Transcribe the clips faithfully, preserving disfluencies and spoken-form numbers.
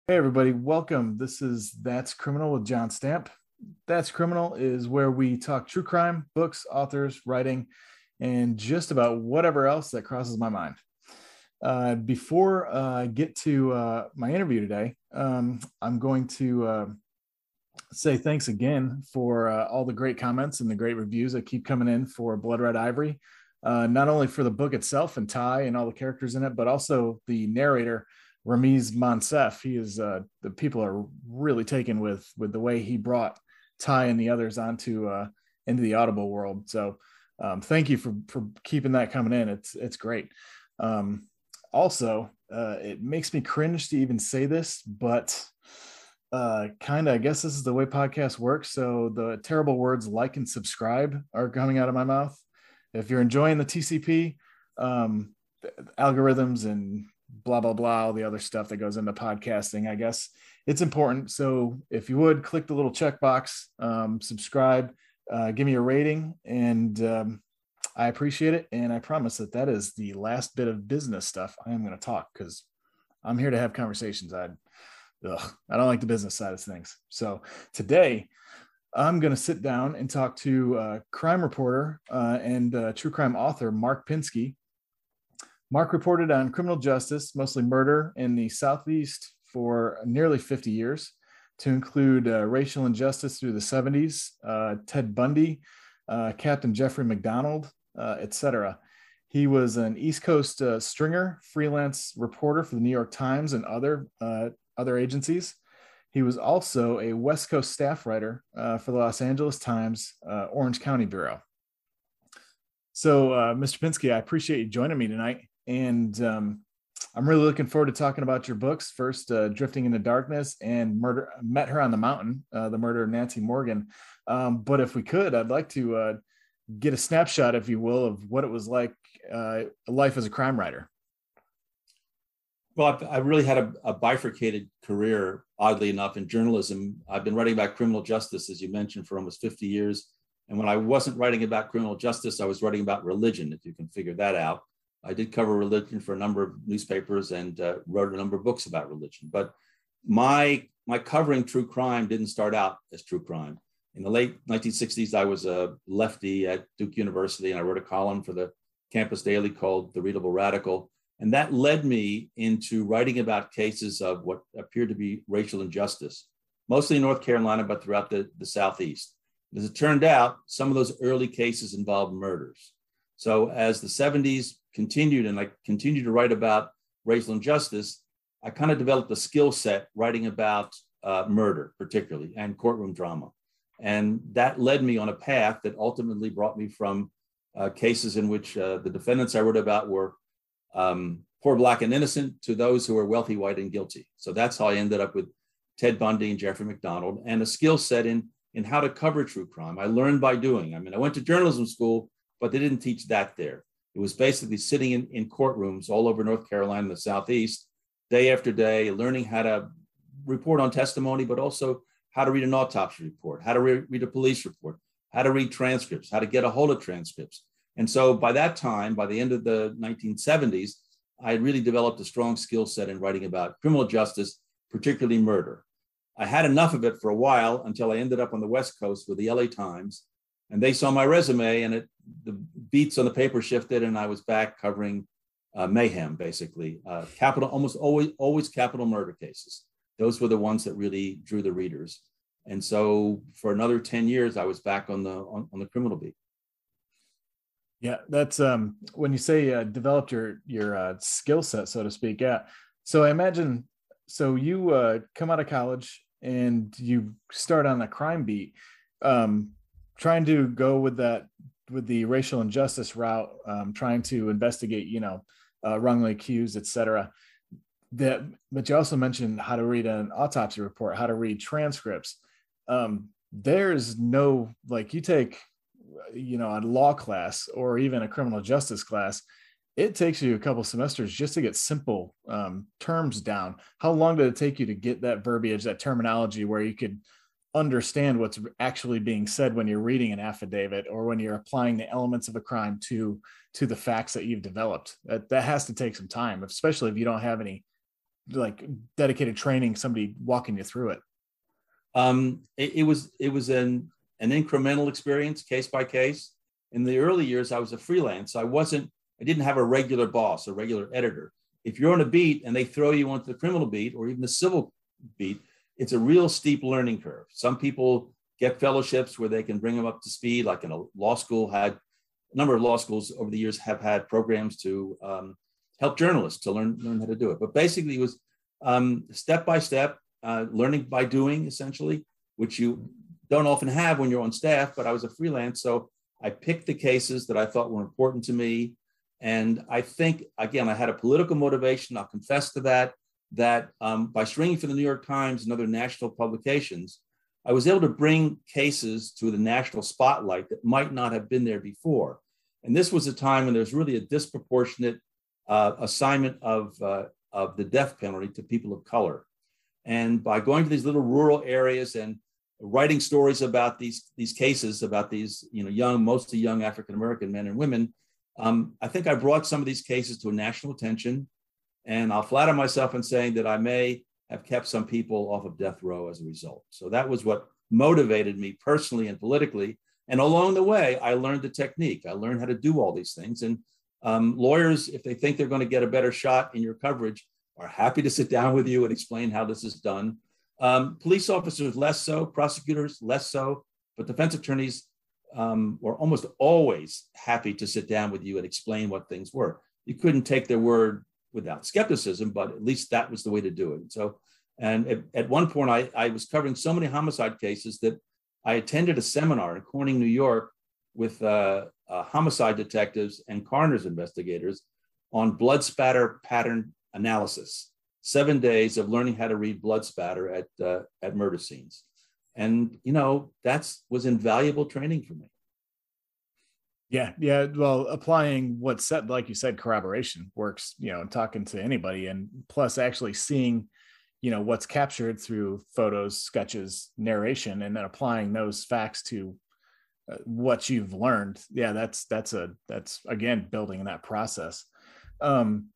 Hey, everybody, welcome. This is That's Criminal with John Stamp. That's Criminal is where we talk true crime, books, authors, writing, and just about whatever else that crosses my mind. Uh, before uh, I get to uh, my interview today, um, I'm going to uh, say thanks again for uh, all the great comments and the great reviews that keep coming in for Blood Red Ivory. Uh, not only for the book itself and Ty and all the characters in it, but also the narrator, Ramiz Monsef. He is uh, the people are really taken with with the way he brought Ty and the others onto uh, into the Audible world. So um, thank you for for keeping that coming in. It's it's great. Um, also, uh, it makes me cringe to even say this, but uh, kind of I guess this is the way podcasts work. So the terrible words like and subscribe are coming out of my mouth. If you're enjoying the T C P, um, algorithms and blah, blah, blah, all the other stuff that goes into podcasting, I guess it's important. So if you would click the little checkbox, um, subscribe, uh, give me a rating, and um, I appreciate it. And I promise that that is the last bit of business stuff I am going to talk, because I'm here to have conversations. I, ugh, I don't like the business side of things. So today I'm going to sit down and talk to uh, crime reporter uh, and uh, true crime author Mark Pinsky. Mark reported on criminal justice, mostly murder, in the Southeast for nearly fifty years, to include uh, racial injustice through the seventies, uh, Ted Bundy, uh, Captain Jeffrey McDonald, uh, et cetera. He was an East Coast uh, stringer, freelance reporter for the New York Times and other, uh, other agencies. He was also a West Coast staff writer uh, for the Los Angeles Times, uh, Orange County Bureau. So, uh, Mister Pinsky, I appreciate you joining me tonight. And um, I'm really looking forward to talking about your books. First, uh, Drifting into Darkness and Murder, Met Her on the Mountain, uh, the murder of Nancy Morgan. Um, but if we could, I'd like to uh, get a snapshot, if you will, of what it was like, uh, life as a crime writer. Well, I've, I really had a, a bifurcated career, oddly enough, in journalism. I've been writing about criminal justice, as you mentioned, for almost fifty years. And when I wasn't writing about criminal justice, I was writing about religion, if you can figure that out. I did cover religion for a number of newspapers and uh, wrote a number of books about religion. But my, my covering true crime didn't start out as true crime. In the late nineteen sixties, I was a lefty at Duke University, and I wrote a column for the campus daily called The Readable Radical. And that led me into writing about cases of what appeared to be racial injustice, mostly in North Carolina, but throughout the, the Southeast. As it turned out, some of those early cases involved murders. So as the seventies continued and I continued to write about racial injustice, I kind of developed a skill set writing about uh, murder, particularly, and courtroom drama. And that led me on a path that ultimately brought me from uh, cases in which uh, the defendants I wrote about were um, poor, black, and innocent to those who were wealthy, white, and guilty. So that's how I ended up with Ted Bundy and Jeffrey McDonald, and a skill set in, in how to cover true crime. I learned by doing. I mean, I went to journalism school, but they didn't teach that there. It was basically sitting in, in courtrooms all over North Carolina and the Southeast, day after day, learning how to report on testimony, but also how to read an autopsy report, how to re- read a police report, how to read transcripts, how to get a hold of transcripts. And so by that time, by the end of the nineteen seventies, I had really developed a strong skill set in writing about criminal justice, particularly murder. I had enough of it for a while until I ended up on the West Coast with the L A Times. And they saw my resume, and it, the beats on the paper shifted, and I was back covering uh, mayhem, basically. Uh, capital, almost always, always capital murder cases. Those were the ones that really drew the readers. And so for another ten years, I was back on the on, on the criminal beat. Yeah, that's um, when you say uh, developed your your uh, skill set, so to speak. Yeah. So I imagine, so you uh, come out of college and you start on the crime beat. Um, trying to go with that, with the racial injustice route, um, trying to investigate, you know, uh, wrongly accused, et cetera. That, but you also mentioned how to read an autopsy report, how to read transcripts. Um, there's no, like, you take, you know, a law class or even a criminal justice class, it takes you a couple semesters just to get simple um, terms down. How long did it take you to get that verbiage, that terminology, where you could understand what's actually being said when you're reading an affidavit or when you're applying the elements of a crime to to the facts that you've developed? That that has to take some time, especially if you don't have any like dedicated training, somebody walking you through it? Um, it, it was it was an an incremental experience, case by case. In the early years, I was a freelance. I wasn't. I didn't have a regular boss, a regular editor. If you're on a beat and they throw you onto the criminal beat or even the civil beat, it's a real steep learning curve. Some people get fellowships where they can bring them up to speed, like in a law school. Had a number of law schools over the years have had programs to um, help journalists to learn learn how to do it. But basically, it was um, step by step, uh, learning by doing, essentially, which you don't often have when you're on staff. But I was a freelance, so I picked the cases that I thought were important to me. And I think, again, I had a political motivation. I'll confess to that, that um, by stringing for the New York Times and other national publications, I was able to bring cases to the national spotlight that might not have been there before. And this was a time when there was really a disproportionate uh, assignment of, uh, of the death penalty to people of color. And by going to these little rural areas and writing stories about these, these cases, about these you know, young, mostly young African-American men and women, Um, I think I brought some of these cases to a national attention, and I'll flatter myself in saying that I may have kept some people off of death row as a result. So that was what motivated me personally and politically. And along the way, I learned the technique. I learned how to do all these things. And um, lawyers, if they think they're going to get a better shot in your coverage, are happy to sit down with you and explain how this is done. Um, police officers, less so. Prosecutors, less so. But defense attorneys, Um, were almost always happy to sit down with you and explain what things were. You couldn't take their word without skepticism, but at least that was the way to do it. So, and at, at one point, I, I was covering so many homicide cases that I attended a seminar in Corning, New York, with uh, uh, homicide detectives and coroner's investigators on blood spatter pattern analysis. Seven days of learning how to read blood spatter at uh, at murder scenes. And, you know, that's was invaluable training for me. Yeah. Yeah. Well, applying what's said, like you said, corroboration works, you know, talking to anybody, and plus actually seeing, you know, what's captured through photos, sketches, narration, and then applying those facts to uh, what you've learned. Yeah. That's, that's a, that's again, building in that process. Um,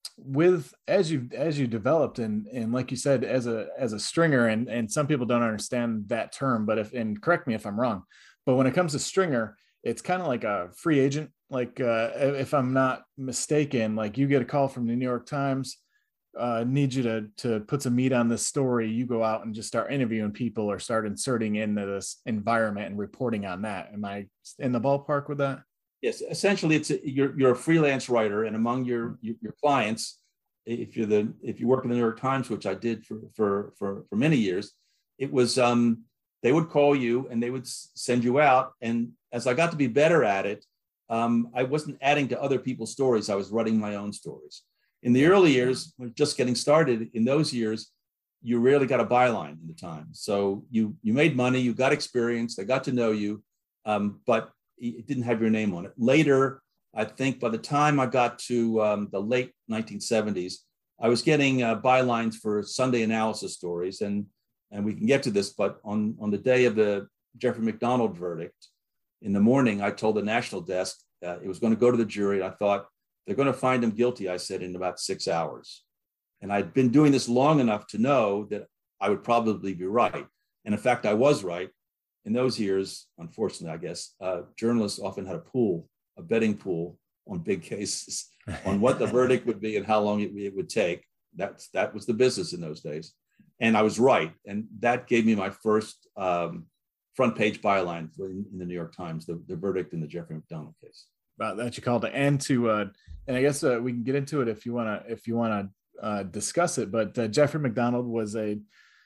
with as you as you developed and and like you said, as a as a stringer, and and some people don't understand that term, but if, and correct me if I'm wrong, but when it comes to stringer, it's kind of like a free agent. Like uh if I'm not mistaken, like you get a call from the New York Times, uh need you to to put some meat on this story, you go out and just start interviewing people or start inserting into this environment and reporting on that. Am I in the ballpark with that? Yes, essentially, it's a, you're you're a freelance writer, and among your, your your clients, if you're the if you work in the New York Times, which I did for for for for many years, it was um, they would call you and they would send you out. And as I got to be better at it, um, I wasn't adding to other people's stories. I was writing my own stories. In the early years, when just getting started, in those years, you rarely got a byline in the Times. So you you made money, you got experience, they got to know you, um, but it didn't have your name on it. Later, I think by the time I got to um, the late nineteen seventies, I was getting uh, bylines for Sunday analysis stories, and and we can get to this, but on, on the day of the Jeffrey MacDonald verdict, in the morning, I told the national desk uh, it was going to go to the jury, and I thought, they're going to find him guilty, I said, in about six hours. And I'd been doing this long enough to know that I would probably be right. And in fact, I was right. In those years, unfortunately, I guess, uh, journalists often had a pool, a betting pool on big cases, on what the verdict would be and how long it, it would take. That's, that was the business in those days. And I was right. And that gave me my first um, front page byline in, in the New York Times, the, the verdict in the Jeffrey MacDonald case. Wow, that you called it. And to, uh, and I guess uh, we can get into it if you want to, if you want to uh, discuss it, but uh, Jeffrey MacDonald was a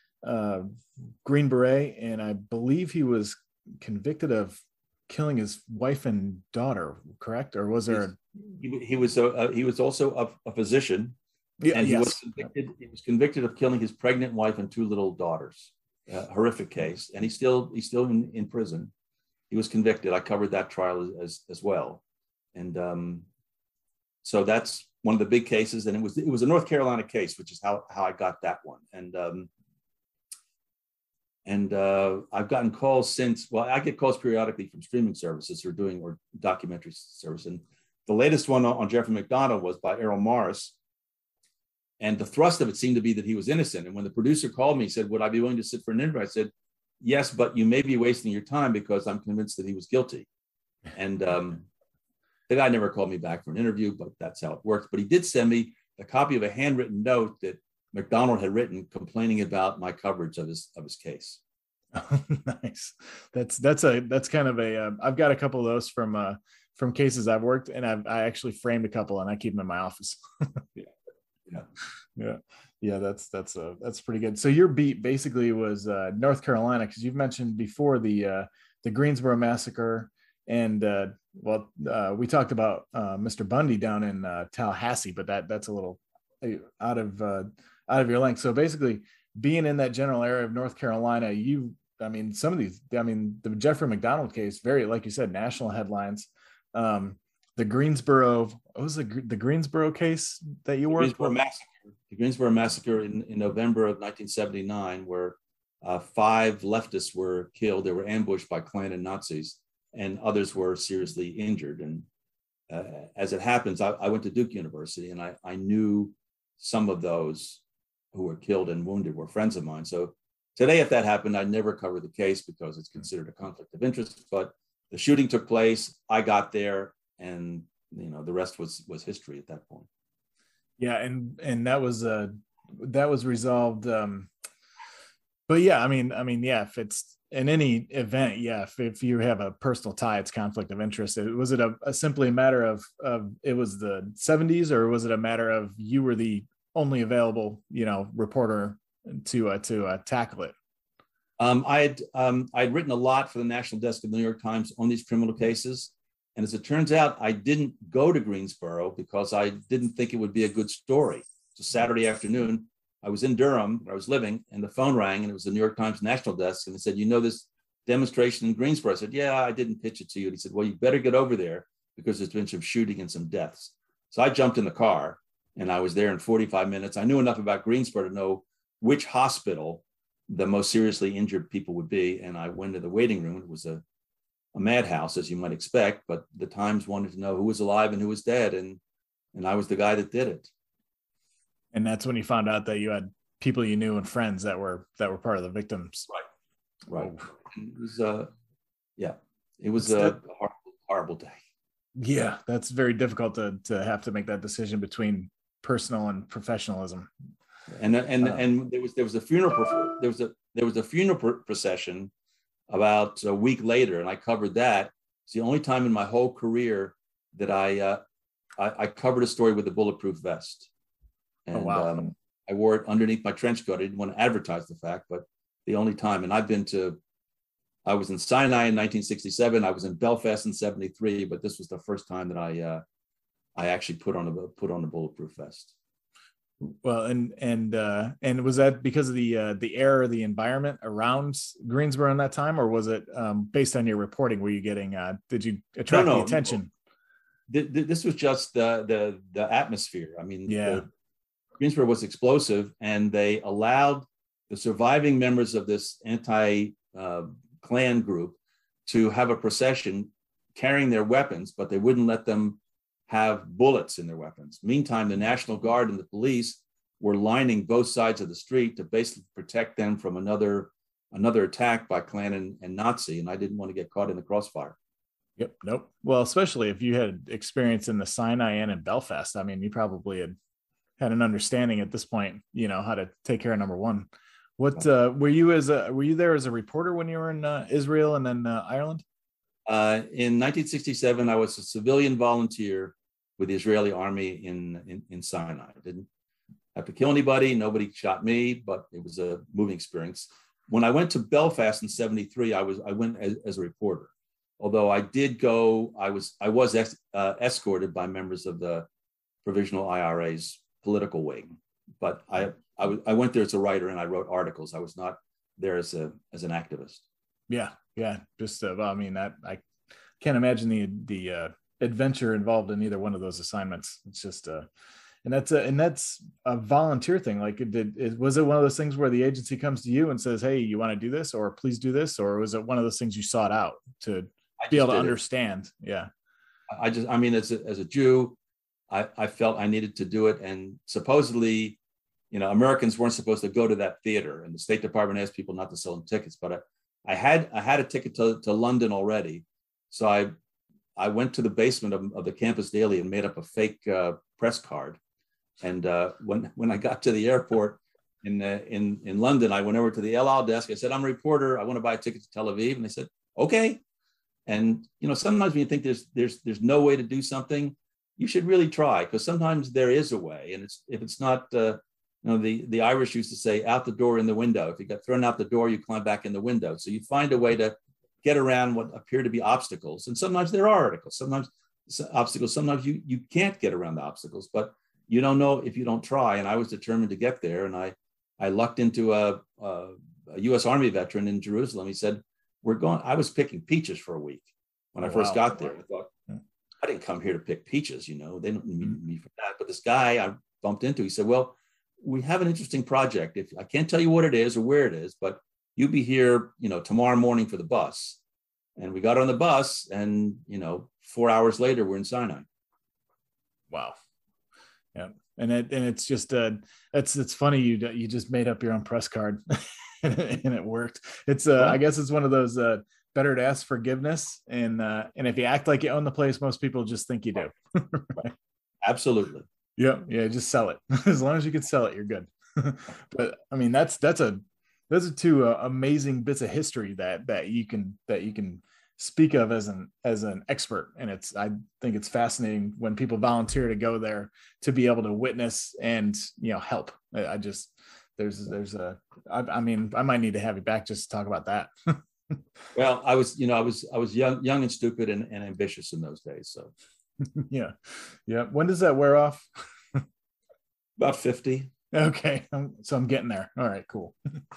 uh, Green Beret, and I believe he was convicted of killing his wife and daughter, correct? Or was there? He, he was a, uh, he was also a, a physician, yeah, and he yes. was convicted. He was convicted of killing his pregnant wife and two little daughters. Uh, horrific case, and he's still he's still in, in prison. He was convicted. I covered that trial as as well, and um, so that's one of the big cases. And it was it was a North Carolina case, which is how how I got that one. And um, And uh, I've gotten calls since, well, I get calls periodically from streaming services who are doing, or documentary service. And the latest one on, on Jeffrey MacDonald was by Errol Morris. And the thrust of it seemed to be that he was innocent. And when the producer called me, he said, would I be willing to sit for an interview? I said, yes, but you may be wasting your time because I'm convinced that he was guilty. And um, the guy never called me back for an interview, but that's how it works. But he did send me a copy of a handwritten note that McDonald had written complaining about my coverage of his of his case. Oh, nice. That's that's a that's kind of a. Uh, I've got a couple of those from uh, from cases I've worked, and I've I actually framed a couple, and I keep them in my office. yeah, yeah, yeah, yeah. That's that's uh, that's pretty good. So your beat basically was uh, North Carolina, because you've mentioned before the uh, the Greensboro massacre, and uh, well, uh, we talked about uh, Mister Bundy down in uh, Tallahassee, but that that's a little out of uh, out of your length. So basically, being in that general area of North Carolina, you, I mean, some of these, I mean, the Jeffrey McDonald case, very, like you said, national headlines. Um, the Greensboro, what was the, the Greensboro case that you worked Greensboro massacre, the Greensboro massacre in, in November of nineteen seventy-nine, where uh, five leftists were killed. They were ambushed by Klan and Nazis, and others were seriously injured. And uh, as it happens, I, I went to Duke University, and I, I knew some of those who were killed and wounded were friends of mine. So today, if that happened, I'd never cover the case because it's considered a conflict of interest. But the shooting took place. I got there, and you know the rest was was history at that point. Yeah, and and that was uh that was resolved. Um, but yeah, I mean, I mean, yeah, if it's in any event, yeah, if, if you have a personal tie, it's conflict of interest. It, was it a, a simply a matter of of it was the seventies, or was it a matter of you were the only available, you know, reporter to uh, to uh, tackle it? Um, I had um, I'd written a lot for the national desk of the New York Times on these criminal cases, and as it turns out, I didn't go to Greensboro because I didn't think it would be a good story. It's a Saturday afternoon. I was in Durham, where I was living, and the phone rang, and it was the New York Times national desk, and they said, "You know this demonstration in Greensboro?" I said, "Yeah, I didn't pitch it to you." And he said, "Well, you better get over there because there's been some shooting and some deaths." So I jumped in the car, and I was there in forty-five minutes. I knew enough about Greensboro to know which hospital the most seriously injured people would be. And I went to the waiting room. It was a, a madhouse, as you might expect, but the Times wanted to know who was alive and who was dead. And, and I was the guy that did it. And that's when you found out that you had people you knew and friends that were, that were part of the victims. Right. Right. Oh. It was, uh, yeah, it was a that, horrible, horrible day. Yeah. That's very difficult to, to have to make that decision between personal and professionalism. And and uh, and there was there was a funeral there was a there was a funeral procession about a week later, and I covered that. It's the only time in my whole career that I uh, I, I covered a story with a bulletproof vest. And oh, wow. um, I wore it underneath my trench coat. I didn't want to advertise the fact, but the only time. And I've been to, I was in Sinai in nineteen sixty-seven. I was in Belfast in seventy-three, but this was the first time that I uh, I actually put on a put on a bulletproof vest. Well, and and uh, and was that because of the uh, the air, the environment around Greensboro in that time, or was it um, based on your reporting? Were you getting? Uh, did you attract no, no, the attention? No. This was just the the the atmosphere. I mean, yeah, the, Greensboro was explosive, and they allowed the surviving members of this anti uh, Klan group to have a procession carrying their weapons, but they wouldn't let them have bullets in their weapons. Meantime, the National Guard and the police were lining both sides of the street to basically protect them from another another attack by Klan and, and Nazi, and I didn't want to get caught in the crossfire. Yep, nope. Well, especially if you had experience in the Sinai and in Belfast. I mean, you probably had had an understanding at this point, you know, how to take care of number one. What uh, were you as a were you there as a reporter when you were in uh, Israel and then uh, Ireland? Uh, in nineteen sixty-seven, I was a civilian volunteer with the Israeli army in, in, in Sinai. I didn't have to kill anybody. Nobody shot me, but it was a moving experience. When I went to Belfast in seventy-three, I was I went as, as a reporter. Although I did go, I was I was ex, uh, escorted by members of the Provisional I R A's political wing. But I I, w- I went there as a writer, and I wrote articles. I was not there as a as an activist. Yeah, yeah. Just uh, well, I mean that I can't imagine the the uh, adventure involved in either one of those assignments. It's just uh, and that's a and that's a volunteer thing. Like, it did. It, was it one of those things where the agency comes to you and says, "Hey, you want to do this?" or "Please do this," or was it one of those things you sought out to be able to understand? It. Yeah. I just, I mean, as a, as a Jew, I, I felt I needed to do it, and supposedly you know, Americans weren't supposed to go to that theater, and the State Department asked people not to sell them tickets. But I, I had I had a ticket to, to London already, so I I went to the basement of, of the Campus Daily and made up a fake uh, press card. And uh, when when I got to the airport in uh, in in London, I went over to the El Al desk. I said, "I'm a reporter. I want to buy a ticket to Tel Aviv." And they said, "Okay." And you know, sometimes when you think there's there's there's no way to do something, you should really try, because sometimes there is a way. And it's if it's not, uh, you know, the the Irish used to say, "Out the door, in the window." If you got thrown out the door, you climb back in the window. So you find a way to get around what appear to be obstacles. And sometimes there are obstacles. Sometimes obstacles. Sometimes you you can't get around the obstacles, but you don't know if you don't try. And I was determined to get there. And I, I lucked into a, a, a U S Army veteran in Jerusalem. He said, we're going, I was picking peaches for a week when I first wow. got there. I thought, I didn't come here to pick peaches, you know, they don't need mm-hmm. me for that. But this guy I bumped into, he said, well, we have an interesting project. If I can't tell you what it is or where it is, but you'll be here, you know, tomorrow morning for the bus. And we got on the bus, and, you know, four hours later, we're in Sinai. Wow. Yeah, and it and it's just uh, it's it's funny you you just made up your own press card, and, it, and it worked. It's uh, I guess it's one of those uh, better to ask forgiveness, and uh, and if you act like you own the place, most people just think you do. Right. Absolutely. Yeah, yeah, just sell it. As long as you can sell it, you're good. But I mean, that's that's a those are two uh, amazing bits of history that that you can that you can. speak of as an as an expert. And it's I think it's fascinating when people volunteer to go there to be able to witness and, you know, help. I, I just there's there's a I, I mean I might need to have you back just to talk about that. Well, I was you know I was I was young young and stupid and, and ambitious in those days. So yeah, yeah. When does that wear off? About fifty. Okay, so I'm getting there. All right, cool.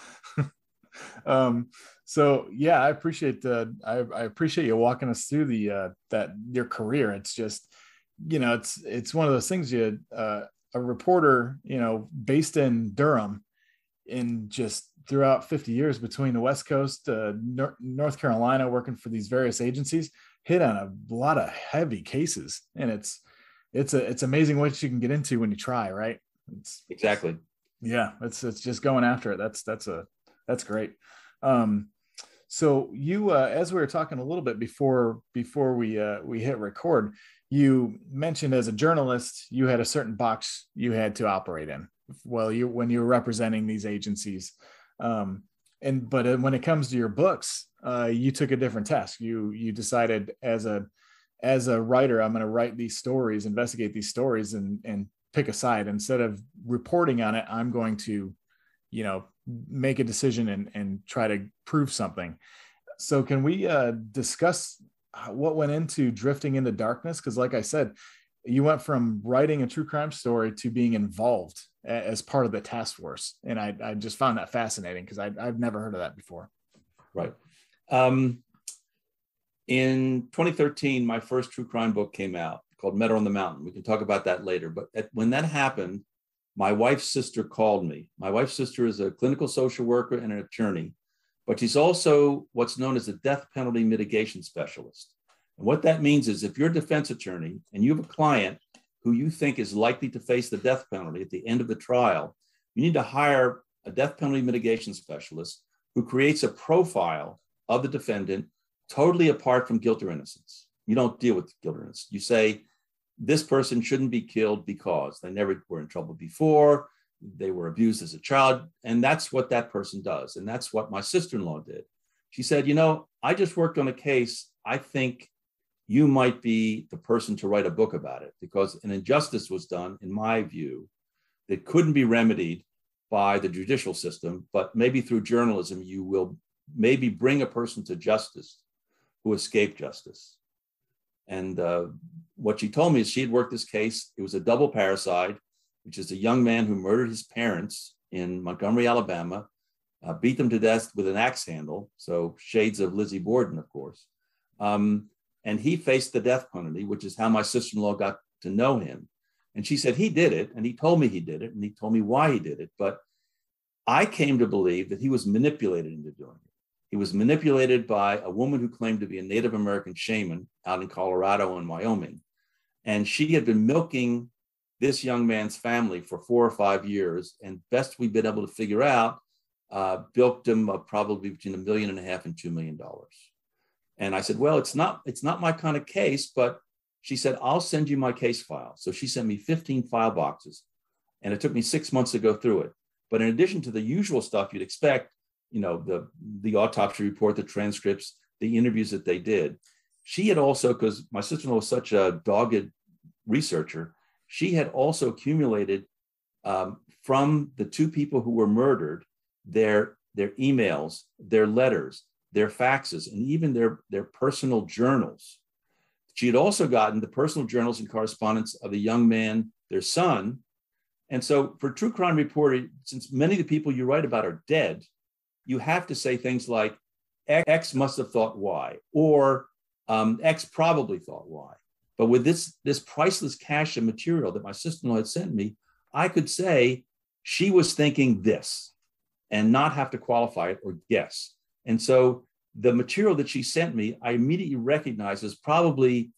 um so yeah, I appreciate uh I, I appreciate you walking us through the uh that your career. It's just, you know, it's it's one of those things. You uh a reporter, you know, based in Durham, in just throughout fifty years between the West Coast, uh Nor- North Carolina, working for these various agencies, hit on a lot of heavy cases. And it's it's a it's amazing what you can get into when you try, right? It's exactly. Yeah, it's it's just going after it. That's that's a That's great. Um, so you, uh, as we were talking a little bit before before we uh, we hit record, you mentioned as a journalist you had a certain box you had to operate in. Well, you when you were representing these agencies, um, and but when it comes to your books, uh, you took a different task. You you decided as a as a writer, I'm going to write these stories, investigate these stories, and and pick a side. Instead of reporting on it, I'm going to, you know, make a decision and, and try to prove something. So can we uh, discuss what went into Drifting into Darkness? Because like I said, you went from writing a true crime story to being involved as part of the task force. And I, I just found that fascinating because I've never heard of that before. Right. Um, in twenty thirteen, my first true crime book came out called Meadow on the Mountain. We can talk about that later. But at, when that happened, my wife's sister called me. My wife's sister is a clinical social worker and an attorney, but she's also what's known as a death penalty mitigation specialist. And what that means is if you're a defense attorney and you have a client who you think is likely to face the death penalty at the end of the trial, you need to hire a death penalty mitigation specialist who creates a profile of the defendant totally apart from guilt or innocence. You don't deal with guilt or innocence. You say, this person shouldn't be killed because they never were in trouble before, they were abused as a child, and that's what that person does. And that's what my sister-in-law did. She said, you know, I just worked on a case. I think you might be the person to write a book about it because an injustice was done, in my view, that couldn't be remedied by the judicial system, but maybe through journalism, you will maybe bring a person to justice who escaped justice. And uh, what she told me is she had worked this case. It was a double parricide, which is a young man who murdered his parents in Montgomery, Alabama, uh, beat them to death with an axe handle. So shades of Lizzie Borden, of course. Um, and he faced the death penalty, which is how my sister-in-law got to know him. And she said he did it, and he told me he did it, and he told me why he did it. But I came to believe that he was manipulated into doing it. He was manipulated by a woman who claimed to be a Native American shaman out in Colorado and Wyoming. And she had been milking this young man's family for four or five years. And best we've been able to figure out, uh, bilked him uh, probably between a million and a half and two million dollars. And I said, well, it's not, it's not my kind of case, but she said, I'll send you my case file. So she sent me fifteen file boxes, and it took me six months to go through it. But in addition to the usual stuff you'd expect, you know, the, the autopsy report, the transcripts, the interviews that they did, she had also, because my sister-in-law was such a dogged researcher, she had also accumulated um, from the two people who were murdered, their, their emails, their letters, their faxes, and even their, their personal journals. She had also gotten the personal journals and correspondence of the young man, their son. And so for true crime reporting, since many of the people you write about are dead, you have to say things like, X must have thought Y, or um, X probably thought Y. But with this, this priceless cache of material that my sister-in-law had sent me, I could say she was thinking this and not have to qualify it or guess. And so the material that she sent me, I immediately recognized as probably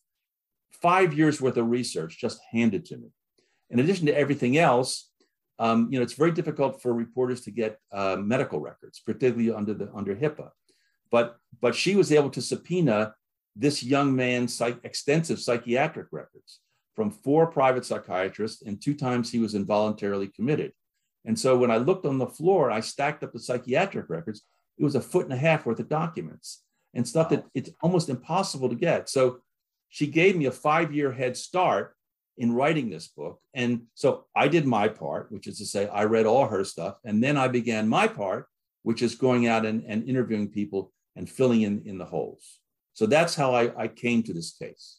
five years worth of research just handed to me. In addition to everything else, um, you know, it's very difficult for reporters to get uh, medical records, particularly under the under HIPAA. But but she was able to subpoena this young man's psych, extensive psychiatric records from four private psychiatrists, and two times he was involuntarily committed. And so when I looked on the floor, I stacked up the psychiatric records. It was a foot and a half worth of documents and stuff that it's almost impossible to get. So she gave me a five-year head start in writing this book. And so I did my part, which is to say, I read all her stuff. And then I began my part, which is going out and, and interviewing people and filling in, in the holes. So that's how I, I came to this case.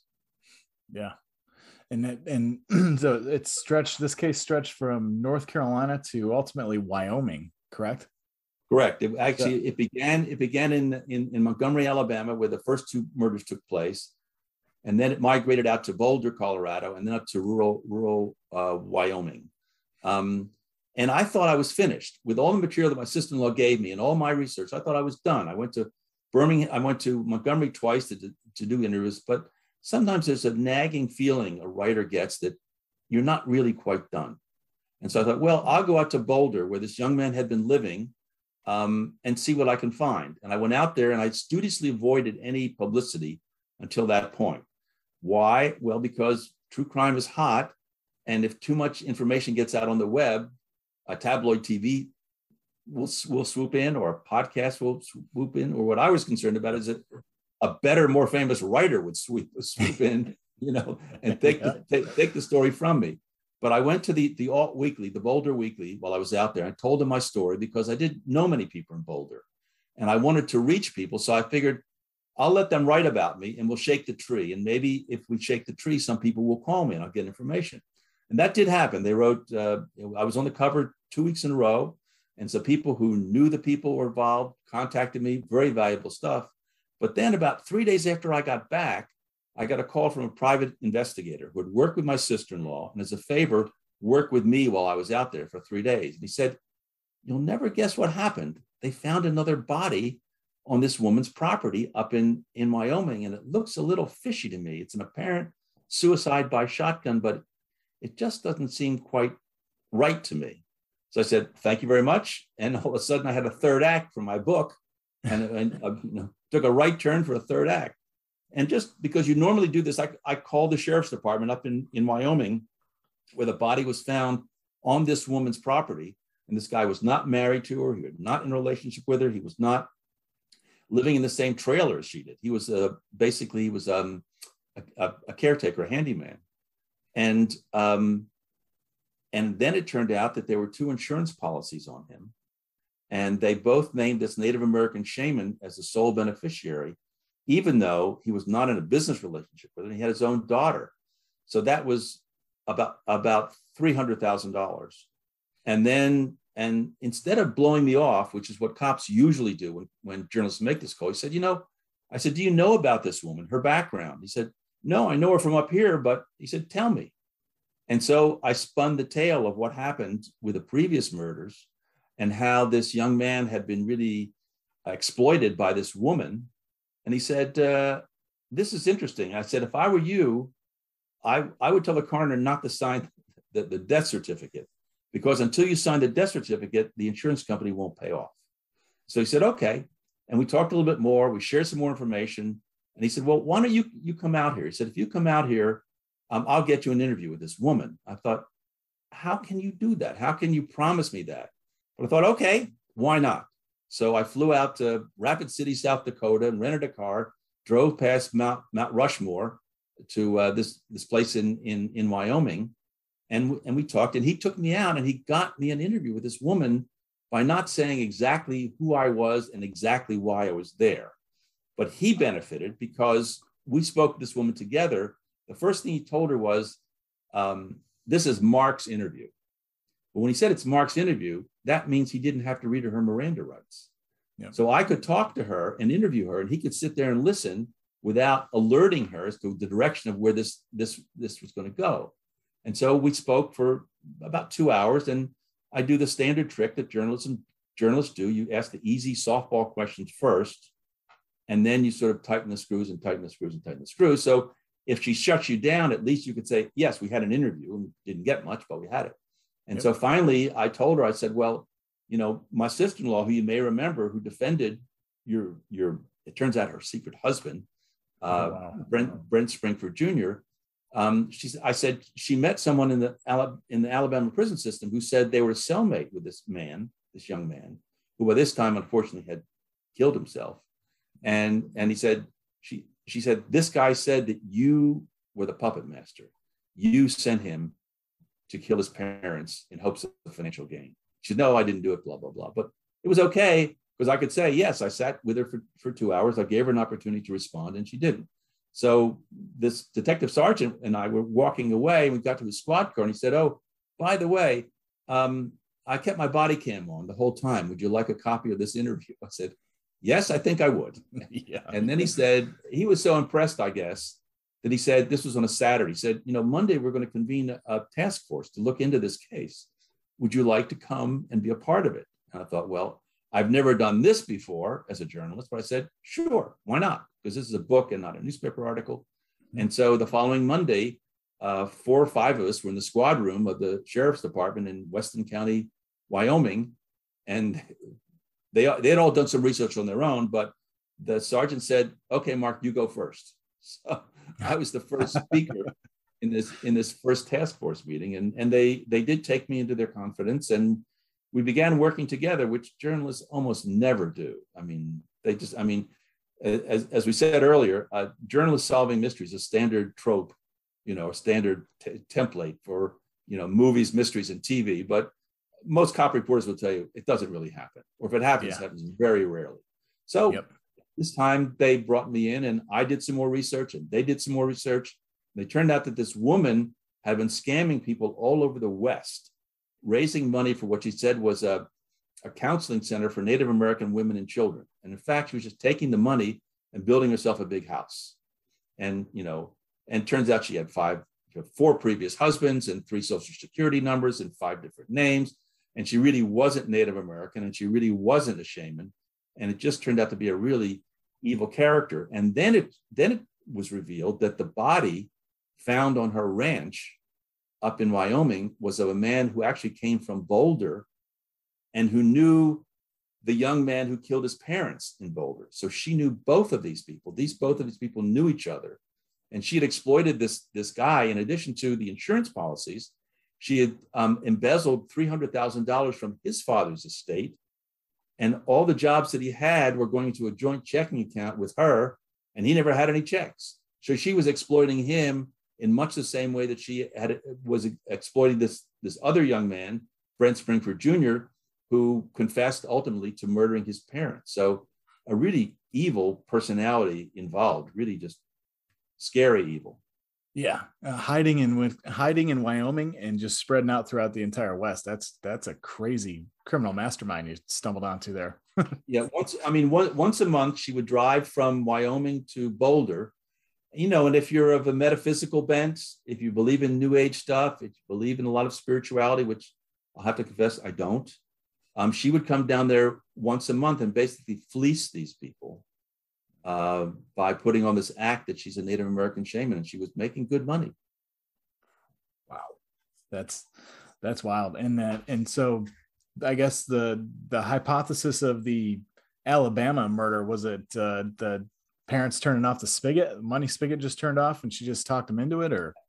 Yeah. And, it, and so it's stretched, this case stretched from North Carolina to ultimately Wyoming, correct? Correct. It actually, so, it began, it began in, in, in Montgomery, Alabama, where the first two murders took place. And then it migrated out to Boulder, Colorado, and then up to rural, rural uh, Wyoming. Um, and I thought I was finished with all the material that my sister-in-law gave me and all my research. I thought I was done. I went to Birmingham, I went to Montgomery twice to, to do interviews, but sometimes there's a nagging feeling a writer gets that you're not really quite done. And so I thought, well, I'll go out to Boulder, where this young man had been living, um, and see what I can find. And I went out there and I studiously avoided any publicity until that point. Why? Well, because true crime is hot. And if too much information gets out on the web, a tabloid T V will, will swoop in, or a podcast will swoop in, or what I was concerned about is that a better, more famous writer would swoop, swoop in, you know, and take, yeah. the, take, take the story from me. But I went to the, the Alt Weekly, the Boulder Weekly, while I was out there. I told them my story because I didn't know many people in Boulder. And I wanted to reach people. So I figured I'll let them write about me and we'll shake the tree. And maybe if we shake the tree, some people will call me and I'll get information. And that did happen. They wrote, uh, I was on the cover two weeks in a row. And so people who knew the people were involved contacted me, very valuable stuff. But then about three days after I got back, I got a call from a private investigator who had worked with my sister-in-law and as a favor, worked with me while I was out there for three days. And he said, you'll never guess what happened. They found another body on this woman's property up in, in Wyoming. And it looks a little fishy to me. It's an apparent suicide by shotgun, but it just doesn't seem quite right to me. So I said, thank you very much. And all of a sudden I had a third act for my book and, and uh, you know, took a right turn for a third act. And just because you normally do this, I, I called the sheriff's department up in, in Wyoming, where the body was found on this woman's property. And this guy was not married to her. He was not in a relationship with her. He was not living in the same trailer as she did. He was uh, basically, he was um, a, a caretaker, a handyman. And, um, and then it turned out that there were two insurance policies on him. And they both named this Native American shaman as the sole beneficiary, even though he was not in a business relationship with her. He had his own daughter. So that was about, about three hundred thousand dollars. And then, and instead of blowing me off, which is what cops usually do when, when journalists make this call, he said, you know, I said, do you know about this woman, her background? He said, no, I know her from up here, but he said, tell me. And so I spun the tale of what happened with the previous murders and how this young man had been really exploited by this woman. And he said, uh, this is interesting. I said, if I were you, I, I would tell the coroner not to sign the, the death certificate, because until you sign the death certificate, the insurance company won't pay off. So he said, okay. And we talked a little bit more. We shared some more information. And he said, well, why don't you, you come out here? He said, if you come out here, um, I'll get you an interview with this woman. I thought, how can you do that? How can you promise me that? But I thought, okay, why not? So I flew out to Rapid City, South Dakota, and rented a car, drove past Mount, Mount Rushmore to uh, this, this place in, in, in Wyoming. And, and we talked, and he took me out and he got me an interview with this woman by not saying exactly who I was and exactly why I was there. But he benefited because we spoke to this woman together. The first thing he told her was, um, this is Mark's interview. But when he said it's Mark's interview, that means he didn't have to read her her Miranda rights. Yeah. So I could talk to her and interview her, and he could sit there and listen without alerting her as to the direction of where this, this, this was going to go. And so we spoke for about two hours, and I do the standard trick that journalism journalists do. You ask the easy softball questions first, and then you sort of tighten the screws and tighten the screws and tighten the screws. So if she shuts you down, at least you could say, yes, we had an interview and didn't get much, but we had it. And yep. So finally I told her, I said, well, you know, my sister-in-law, who you may remember, who defended your, your, it turns out her secret husband, uh, oh, wow. Brent, Brent Springford Junior Um, she, I said, she met someone in the, in the Alabama prison system who said they were a cellmate with this man, this young man, who by this time, unfortunately, had killed himself. And, and he said, she, she said, this guy said that you were the puppet master. You sent him to kill his parents in hopes of financial gain. She said, no, I didn't do it, blah, blah, blah. But it was okay because I could say, yes, I sat with her for, for two hours. I gave her an opportunity to respond and she didn't. So this detective sergeant and I were walking away. We got to the squad car and he said, oh, by the way, um, I kept my body cam on the whole time. Would you like a copy of this interview? I said, yes, I think I would. Yeah. And then he said, he was so impressed, I guess, that he said, this was on a Saturday. He said, you know, Monday, we're going to convene a, a task force to look into this case. Would you like to come and be a part of it? And I thought, well, I've never done this before as a journalist, but I said, sure, why not? Because this is a book and not a newspaper article. Mm-hmm. And so the following Monday, uh, four or five of us were in the squad room of the sheriff's department in Weston County, Wyoming. And they, they had all done some research on their own, but the sergeant said, okay, Mark, you go first. So I was the first speaker in this, in this first task force meeting. And, and they, they did take me into their confidence, and we began working together, which journalists almost never do. I mean, they just, I mean, as, as we said earlier, uh, journalists solving mysteries is a standard trope, you know, a standard t- template for, you know, movies, mysteries, and T V. But most cop reporters will tell you it doesn't really happen. Or if it happens, yeah. it happens very rarely. So yep. This time they brought me in and I did some more research and they did some more research. And it turned out that this woman had been scamming people all over the West, raising money for what she said was a, a counseling center for Native American women and children. And in fact, she was just taking the money and building herself a big house. And, you know, and turns out she had five, four previous husbands and three social security numbers and five different names. And she really wasn't Native American and she really wasn't a shaman. And it just turned out to be a really evil character. And then it, then it was revealed that the body found on her ranch up in Wyoming was of a man who actually came from Boulder and who knew the young man who killed his parents in Boulder. So she knew both of these people. These both of these people knew each other. And she had exploited this, this guy. In addition to the insurance policies, she had um, embezzled three hundred thousand dollars from his father's estate. And all the jobs that he had were going to a joint checking account with her. And he never had any checks. So she was exploiting him in much the same way that she had was exploiting this, this other young man, Brent Springford Junior, who confessed ultimately to murdering his parents. So a really evil personality involved, really just scary evil. Yeah, uh, hiding in with hiding in Wyoming and just spreading out throughout the entire West. That's that's a crazy criminal mastermind you stumbled onto there. Yeah, once I mean one, once a month she would drive from Wyoming to Boulder. You know, and if you're of a metaphysical bent, if you believe in New Age stuff, if you believe in a lot of spirituality, which I'll have to confess I don't, um, she would come down there once a month and basically fleece these people uh, by putting on this act that she's a Native American shaman, and she was making good money. Wow. That's that's wild. And that and so I guess the the hypothesis of the Alabama murder was it uh, the parents turning off the spigot, money spigot just turned off, and she just talked them into it, or?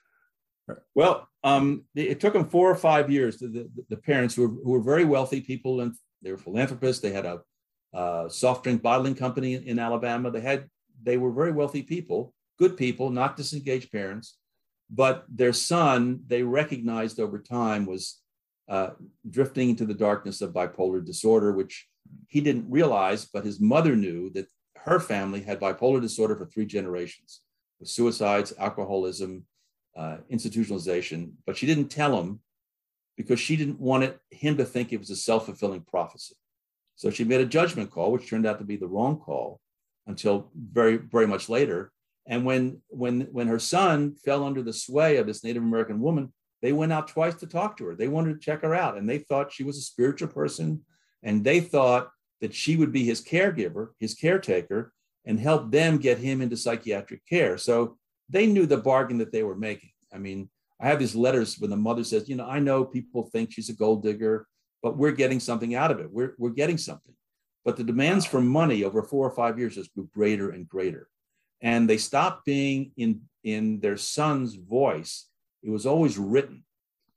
Well, um, it took them four or five years. The, the, the parents, who were, who were very wealthy people, and they were philanthropists. They had a uh, soft drink bottling company in, in Alabama. They had they were very wealthy people, good people, not disengaged parents. But their son, they recognized over time, was uh, drifting into the darkness of bipolar disorder, which he didn't realize, but his mother knew that her family had bipolar disorder for three generations, with suicides, alcoholism, uh, institutionalization. But she didn't tell him because she didn't want it, him to think it was a self-fulfilling prophecy. So she made a judgment call, which turned out to be the wrong call until very, very much later. And when, when, when her son fell under the sway of this Native American woman, they went out twice to talk to her. They wanted to check her out, and they thought she was a spiritual person, and they thought that she would be his caregiver, his caretaker, and help them get him into psychiatric care. So they knew the bargain that they were making. I mean, I have these letters when the mother says, you know, I know people think she's a gold digger, but we're getting something out of it. We're, we're getting something. But the demands for money over four or five years just grew greater and greater. And they stopped being in, in their son's voice. It was always written.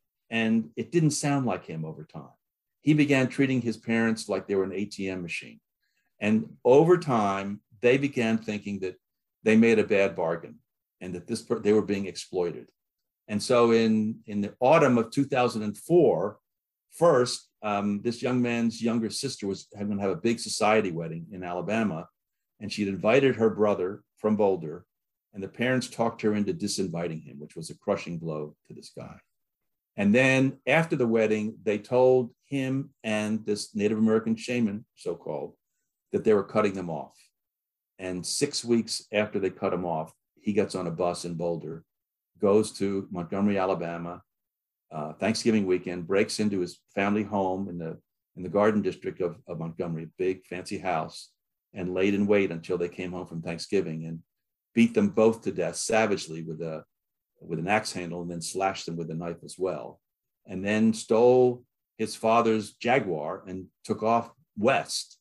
And it didn't sound like him over time. He began treating his parents like they were an A T M machine. And over time, they began thinking that they made a bad bargain and that this they were being exploited. And so in, in the autumn of two thousand four, first, um, this young man's younger sister was going to have a big society wedding in Alabama. And she'd invited her brother from Boulder, and the parents talked her into disinviting him, which was a crushing blow to this guy. And then after the wedding, they told him and this Native American shaman, so-called, that they were cutting them off. And six weeks after they cut him off, he gets on a bus in Boulder, goes to Montgomery, Alabama, uh, Thanksgiving weekend, breaks into his family home in the, in the Garden District of, of Montgomery, big fancy house, and laid in wait until they came home from Thanksgiving and beat them both to death savagely with a with an axe handle, and then slashed them with a knife as well. And then stole his father's Jaguar and took off west.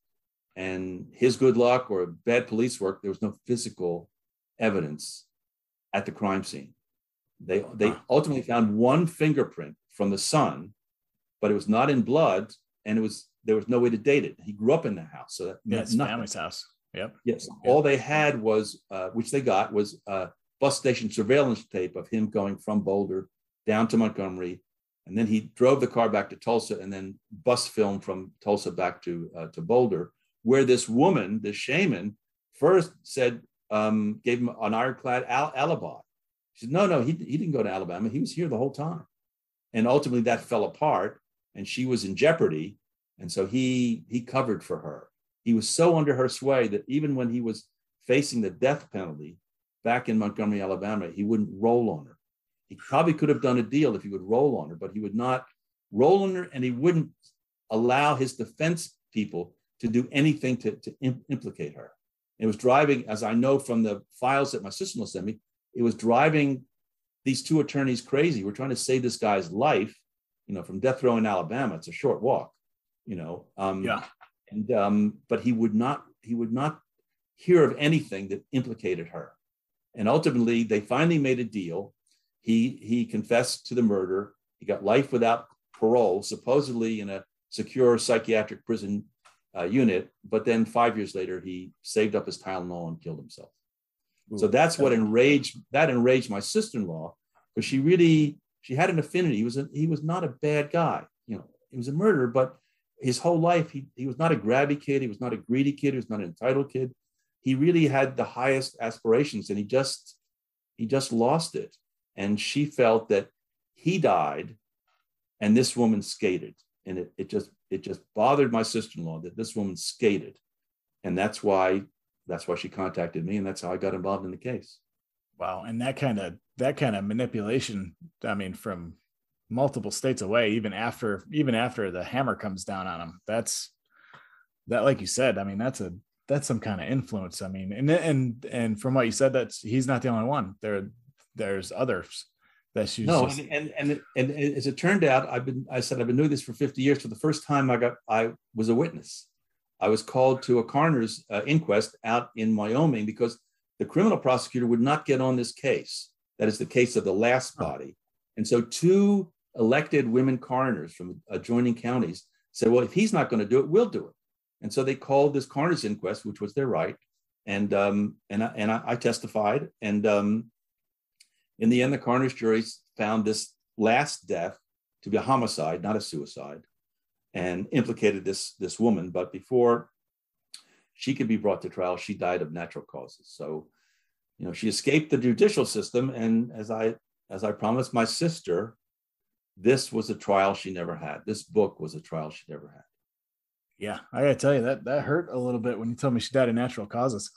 And his good luck or bad police work, there was no physical evidence at the crime scene. They, they ultimately found one fingerprint from the son, but it was not in blood, and it was there was no way to date it. He grew up in the house. So that yeah, it's family's house. Yep. Yes. Yep. All they had was, uh, which they got, was uh, bus station surveillance tape of him going from Boulder down to Montgomery. And then he drove the car back to Tulsa, and then bus film from Tulsa back to, uh, to Boulder, where this woman, this shaman, first said, um, gave him an ironclad al- alibi. She said, no, no, he, he didn't go to Alabama. He was here the whole time. And ultimately that fell apart, and she was in jeopardy. And so he, he covered for her. He was so under her sway that even when he was facing the death penalty back in Montgomery, Alabama, he wouldn't roll on her. He probably could have done a deal if he would roll on her, but he would not roll on her, and he wouldn't allow his defense people to do anything to, to imp- implicate her. It was driving, as I know from the files that my sister-in-law sent me, it was driving these two attorneys crazy. We're trying to save this guy's life, you know, from death row in Alabama. It's a short walk, you know. Um, yeah. And um, but he would not he would not hear of anything that implicated her. And ultimately, they finally made a deal. He he confessed to the murder. He got life without parole, supposedly in a secure psychiatric prison uh, unit. But then five years later, he saved up his Tylenol and killed himself. Ooh, so that's what enraged that enraged my sister-in-law, because she really she had an affinity. He was a, he was not a bad guy. You know, he was a murderer, but his whole life, he, he was not a grabby kid. He was not a greedy kid. He was not an entitled kid. He really had the highest aspirations, and he just, he just lost it. And she felt that he died and this woman skated. And it, it just, it just bothered my sister-in-law that this woman skated. And that's why, that's why she contacted me. And that's how I got involved in the case. Wow. And that kind of, that kind of manipulation, I mean, from multiple states away, even after even after the hammer comes down on him, that's that, like you said, I mean, that's a that's some kind of influence. I mean, and and and from what you said, that's he's not the only one. There there's others that she was No, just... and, and and and as it turned out, I've been I said I've been doing this for fifty years. For the first time, I got I was a witness. I was called to a coroner's uh, inquest out in Wyoming because the criminal prosecutor would not get on this case. That is the case of the last body. And so two elected women coroners from adjoining counties said, well, if he's not going to do it, we'll do it. And so they called this coroner's inquest, which was their right. And um, and, I, and I, I testified. And um, in the end, the coroner's jury found this last death to be a homicide, not a suicide, and implicated this, this woman. But before she could be brought to trial, she died of natural causes. So, you know, she escaped the judicial system. And as I, as I promised my sister, this was a trial she never had. This book was a trial she never had. Yeah, I gotta tell you, that that hurt a little bit when you told me she died of natural causes.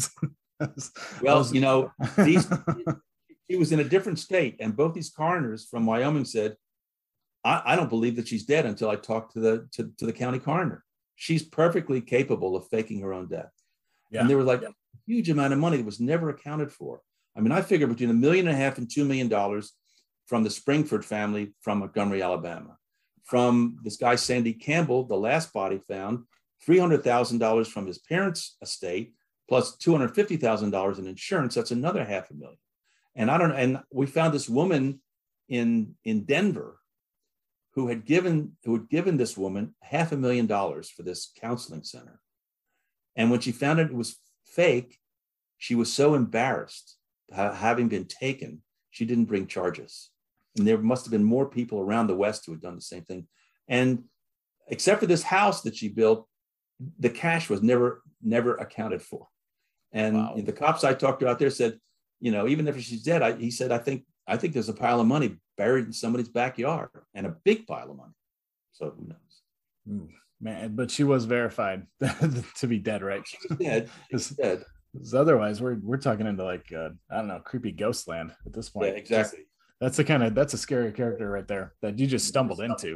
Well, was... you know, these, she was in a different state, and both these coroners from Wyoming said, I, I don't believe that she's dead until I talk to the to, to the county coroner. She's perfectly capable of faking her own death. Yeah. And there was like a huge amount of money that was never accounted for. I mean, I figure between a million and a half and two million dollars from the Springford family from Montgomery, Alabama. From this guy, Sandy Campbell, the last body found, three hundred thousand dollars from his parents' estate, plus two hundred fifty thousand dollars in insurance. That's another half a million. And I don't, and we found this woman in, in Denver who had given, who had given this woman half a million dollars for this counseling center. And when she found out it was fake, she was so embarrassed, having been taken, she didn't bring charges. And there must have been more people around the West who had done the same thing. And except for this house that she built, the cash was never, never accounted for. And wow. The cops I talked to out there said, you know, even if she's dead, I, he said, I think, I think there's a pile of money buried in somebody's backyard, and a big pile of money. So who knows? Man, but she was verified to be dead, right? She's dead. She's dead. Because otherwise, we're we're talking into like uh, I don't know, creepy ghost land at this point. Yeah, exactly. Just, that's the kind of that's a scary character right there that you just stumbled into.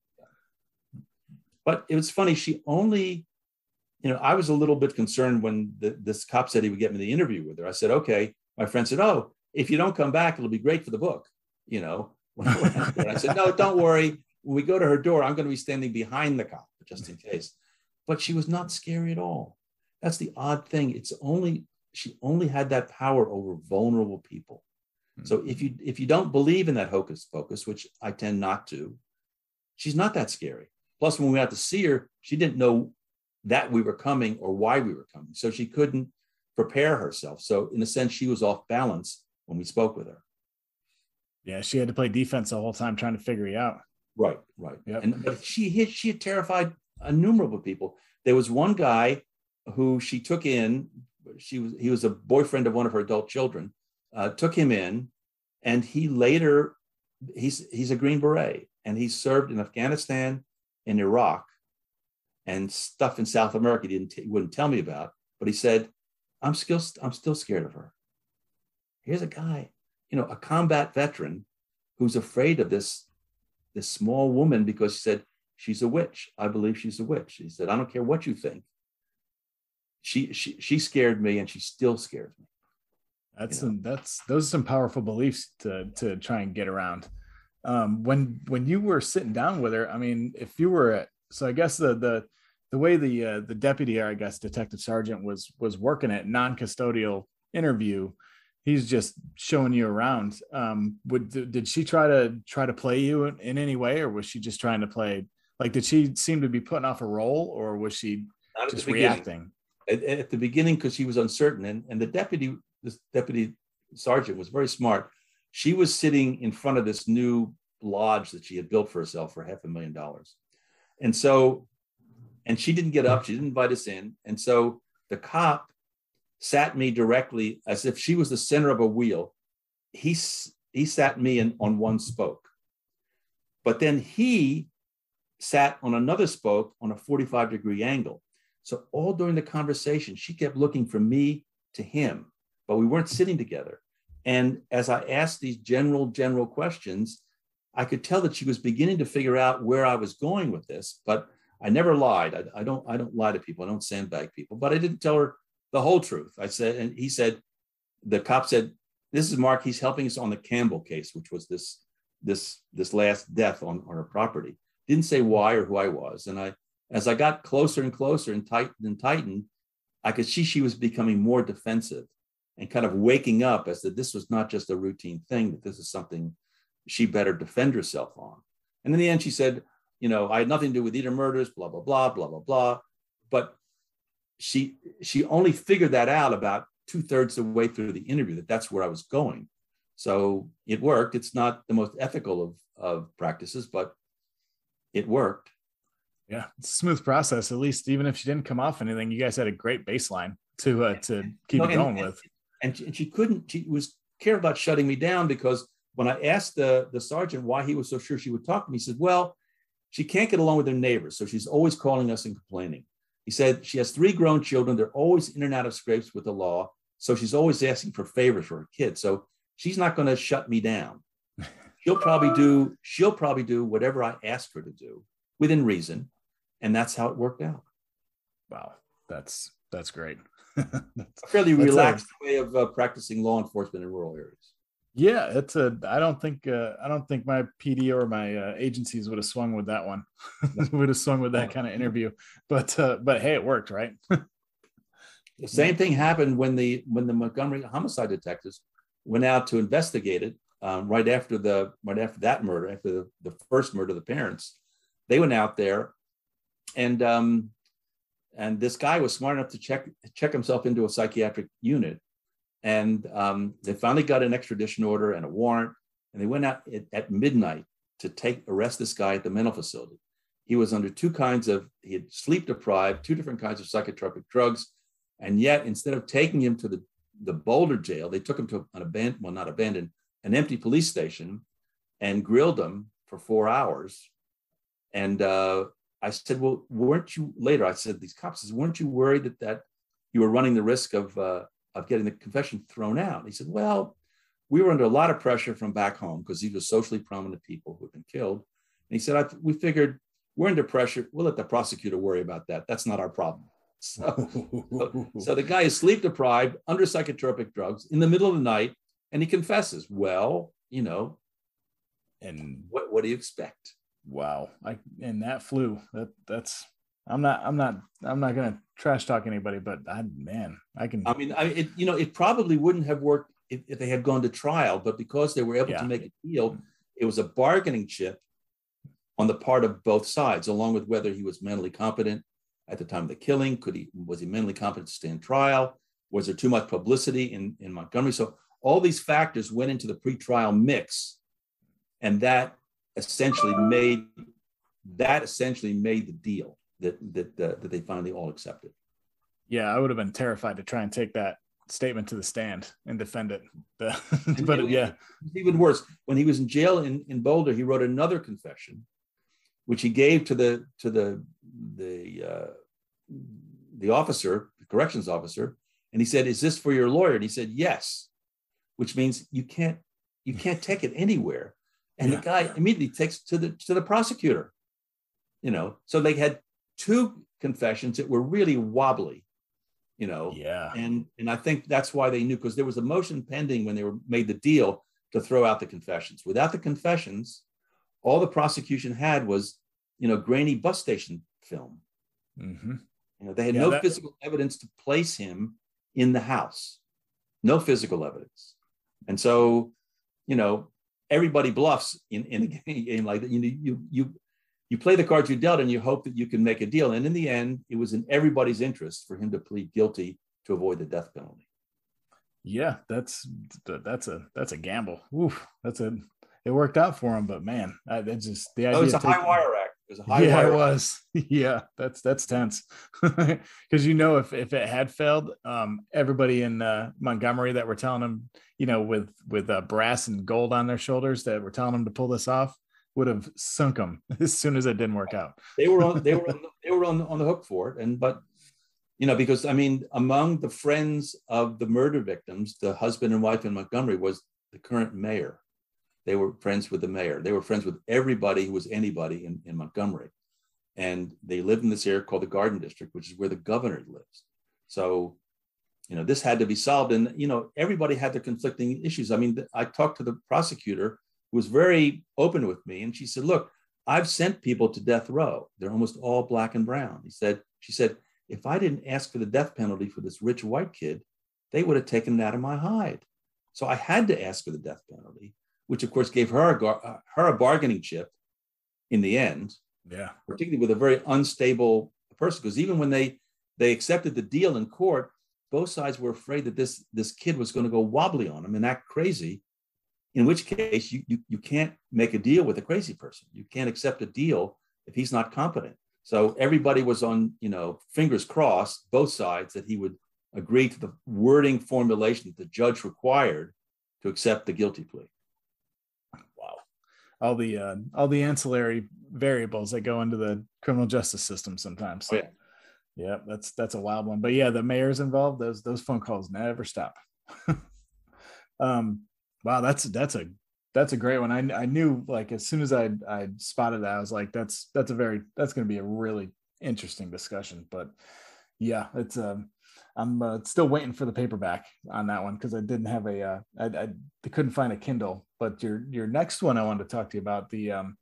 But it was funny. She only, you know, I was a little bit concerned when the, this cop said he would get me the interview with her. I said, okay. My friend said, oh, if you don't come back, it'll be great for the book. You know, when I said, no, don't worry. When we go to her door, I'm going to be standing behind the cop just in case. But she was not scary at all. That's the odd thing. It's only, she only had that power over vulnerable people. Mm-hmm. So if you, if you don't believe in that hocus pocus, which I tend not to, she's not that scary. Plus, when we had to see her, she didn't know that we were coming or why we were coming. So she couldn't prepare herself. So in a sense, she was off balance when we spoke with her. Yeah, she had to play defense the whole time trying to figure you out. Right, right. Yep. And but she hit, she had terrified innumerable people. There was one guy who she took in. She was he was a boyfriend of one of her adult children. Uh, took him in, and he later he's he's a Green Beret, and he served in Afghanistan, in Iraq, and stuff in South America. He didn't he wouldn't tell me about, but he said, "I'm still I'm still scared of her." Here's a guy, you know, a combat veteran who's afraid of this, this small woman because he said, she's a witch. I believe she's a witch. He said, I don't care what you think. She she she scared me, and she still scares me. That's you know? some, that's those are some powerful beliefs to to try and get around. Um, when when you were sitting down with her, I mean, if you were at, so I guess the the the way the uh, the deputy, or I guess detective sergeant was was working at non-custodial interview, he's just showing you around. Um, would did she try to try to play you in, in any way, or was she just trying to play? Like, did she seem to be putting off a role, or was she just reacting? At, at the beginning, because she was uncertain, and, and the deputy, this deputy sergeant was very smart. She was sitting in front of this new lodge that she had built for herself for half a million dollars. And so, and she didn't get up, she didn't invite us in. And so the cop sat me directly as if she was the center of a wheel. He, he sat me in on one spoke, but then he sat on another spoke on a forty-five degree angle. So all during the conversation, she kept looking from me to him, but we weren't sitting together. And as I asked these general, general questions, I could tell that she was beginning to figure out where I was going with this, but I never lied. I, I don't, I don't lie to people. I don't sandbag people, but I didn't tell her the whole truth. I said, and he said, the cop said, this is Mark. He's helping us on the Campbell case, which was this this this last death on, on our property. Didn't say why or who I was. And I, as I got closer and closer and tightened and tightened, I could see she was becoming more defensive and kind of waking up as that this was not just a routine thing, that this is something she better defend herself on. And in the end, she said, you know, I had nothing to do with either murders, blah, blah, blah, blah, blah, blah. But she she only figured that out about two thirds of the way through the interview, that that's where I was going. So it worked. It's not the most ethical of, of practices, but it worked. Yeah, it's a smooth process. At least, even if she didn't come off anything, you guys had a great baseline to uh, to keep no, it going and, with. And, and she couldn't. She was care about shutting me down, because when I asked the the sergeant why he was so sure she would talk to me, he said, "Well, she can't get along with her neighbors, so she's always calling us and complaining." He said she has three grown children. They're always in and out of scrapes with the law, so she's always asking for favors for her kids. So she's not going to shut me down. She'll probably do. She'll probably do whatever I ask her to do within reason. And that's how it worked out. Wow, that's that's great. that's, a fairly that's relaxed a, way of uh, practicing law enforcement in rural areas. Yeah, it's a. I don't think uh, I don't think my P D or my uh, agencies would have swung with that one. would have swung with that kind of interview. But uh, but hey, it worked, right? The same thing happened when the when the Montgomery homicide detectives went out to investigate it um, right after the right after that murder, after the, the first murder of the parents. They went out there. And um, and this guy was smart enough to check check himself into a psychiatric unit, and um, they finally got an extradition order and a warrant, and they went out at, at midnight to take arrest this guy at the mental facility. He was under two kinds of he had sleep deprived, two different kinds of psychotropic drugs, and yet instead of taking him to the the Boulder jail, they took him to an abandoned well not abandoned an empty police station, and grilled him for four hours, and. Uh, I said, well, weren't you later? I said, these cops says, weren't you worried that, that you were running the risk of, uh, of getting the confession thrown out? And he said, well, we were under a lot of pressure from back home because these were socially prominent people who had been killed. And he said, I, we figured we're under pressure. We'll let the prosecutor worry about that. That's not our problem. So, so, so the guy is sleep deprived, under psychotropic drugs in the middle of the night, and he confesses. Well, you know, and what, what do you expect? Wow. I, and that flew that that's, I'm not, I'm not, I'm not going to trash talk anybody, but I, man, I can, I mean, I, it, you know, it probably wouldn't have worked if, if they had gone to trial, but because they were able yeah. to make a deal, it was a bargaining chip on the part of both sides, along with whether he was mentally competent at the time of the killing. Could he, was he mentally competent to stand trial? Was there too much publicity in, in Montgomery? So all these factors went into the pretrial mix, and that essentially made that essentially made the deal that that uh, that they finally all accepted. Yeah, I would have been terrified to try and take that statement to the stand and defend it. The, but it, yeah, even worse, when he was in jail in, in Boulder, he wrote another confession, which he gave to the to the the uh, the officer, the corrections officer, and he said, "Is this for your lawyer?" And he said, "Yes," which means you can't you can't take it anywhere. And yeah. the guy immediately takes to the to the prosecutor, you know. So they had two confessions that were really wobbly, you know. Yeah. And and I think that's why they knew, because there was a motion pending when they were made the deal to throw out the confessions. Without the confessions, all the prosecution had was, you know, grainy bus station film. Mm-hmm. You know, they had yeah, no that... physical evidence to place him in the house, no physical evidence, and so, you know. Everybody bluffs in, in a game like that. You, you, you, you play the cards you dealt and you hope that you can make a deal. And in the end, it was in everybody's interest for him to plead guilty to avoid the death penalty. Yeah, that's that's a that's a gamble. Oof, that's a it worked out for him, but man, it's just the idea. Oh, it's a taking, high wire act. It was a high yeah, wire it was. Yeah, that's that's tense because you know if if it had failed, um, everybody in uh, Montgomery that were telling him, you know, with with uh, brass and gold on their shoulders that were telling him to pull this off would have sunk them as soon as it didn't work out. They were on they were on, they were on on the hook for it, and but you know because I mean among the friends of the murder victims, the husband and wife in Montgomery was the current mayor. They were friends with the mayor. They were friends with everybody who was anybody in, in Montgomery. And they lived in this area called the Garden District, which is where the governor lives. So, You know, this had to be solved. And, you know, everybody had their conflicting issues. I mean, I talked to the prosecutor who was very open with me. And she said, look, I've sent people to death row. They're almost all black and brown. He said, she said, if I didn't ask for the death penalty for this rich white kid, they would have taken it out of my hide. So I had to ask for the death penalty, which of course gave her a, her a bargaining chip in the end. Yeah. Particularly with a very unstable person, because even when they, they accepted the deal in court, both sides were afraid that this, this kid was going to go wobbly on them and act crazy, in which case you, you, you can't make a deal with a crazy person. You can't accept a deal if he's not competent. So everybody was on, you know, fingers crossed, both sides, that he would agree to the wording formulation that the judge required to accept the guilty plea. Wow. All the, uh, all the ancillary variables that go into the criminal justice system sometimes. Oh, yeah. Yeah, that's that's a wild one. But yeah, the mayor's involved. Those those phone calls never stop. um, wow, that's that's a that's a great one. I I knew, like, as soon as I I spotted that, I was like, that's that's a very that's going to be a really interesting discussion. But yeah, it's um, I'm uh, still waiting for the paperback on that one because I didn't have a uh, I, I I couldn't find a Kindle. But your your next one I wanted to talk to you about, the um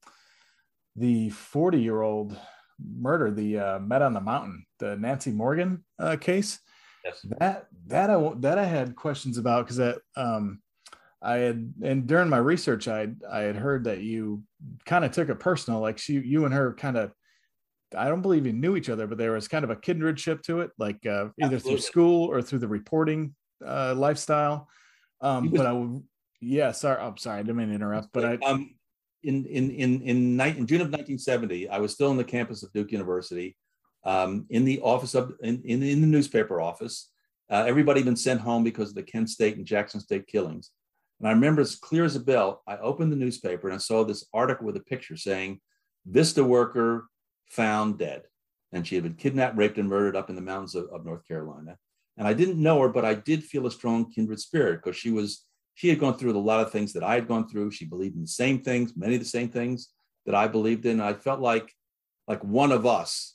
the forty year old murder, the uh, Met on the Mountain, the Nancy Morgan uh, case. Yes. That that I that I had questions about because that um, I had, and during my research, I I had heard that you kind of took it personal, like she you and her kind of, I don't believe you knew each other, but there was kind of a kindredship to it, like uh, either Absolutely. through school or through the reporting uh, lifestyle. Um, was, but I would, yeah, sorry, I'm sorry, I didn't mean to interrupt, but I. Um, In in in in, in June of nineteen seventy, I was still on the campus of Duke University, um, in the office of in, in, in the newspaper office. Uh, everybody had been sent home because of the Kent State and Jackson State killings. And I remember, as clear as a bell, I opened the newspaper and I saw this article with a picture saying, "Vista worker found dead," and she had been kidnapped, raped, and murdered up in the mountains of, of North Carolina. And I didn't know her, but I did feel a strong kindred spirit because she was. She had gone through a lot of things that I had gone through. She believed in the same things, many of the same things that I believed in. I felt like, like one of us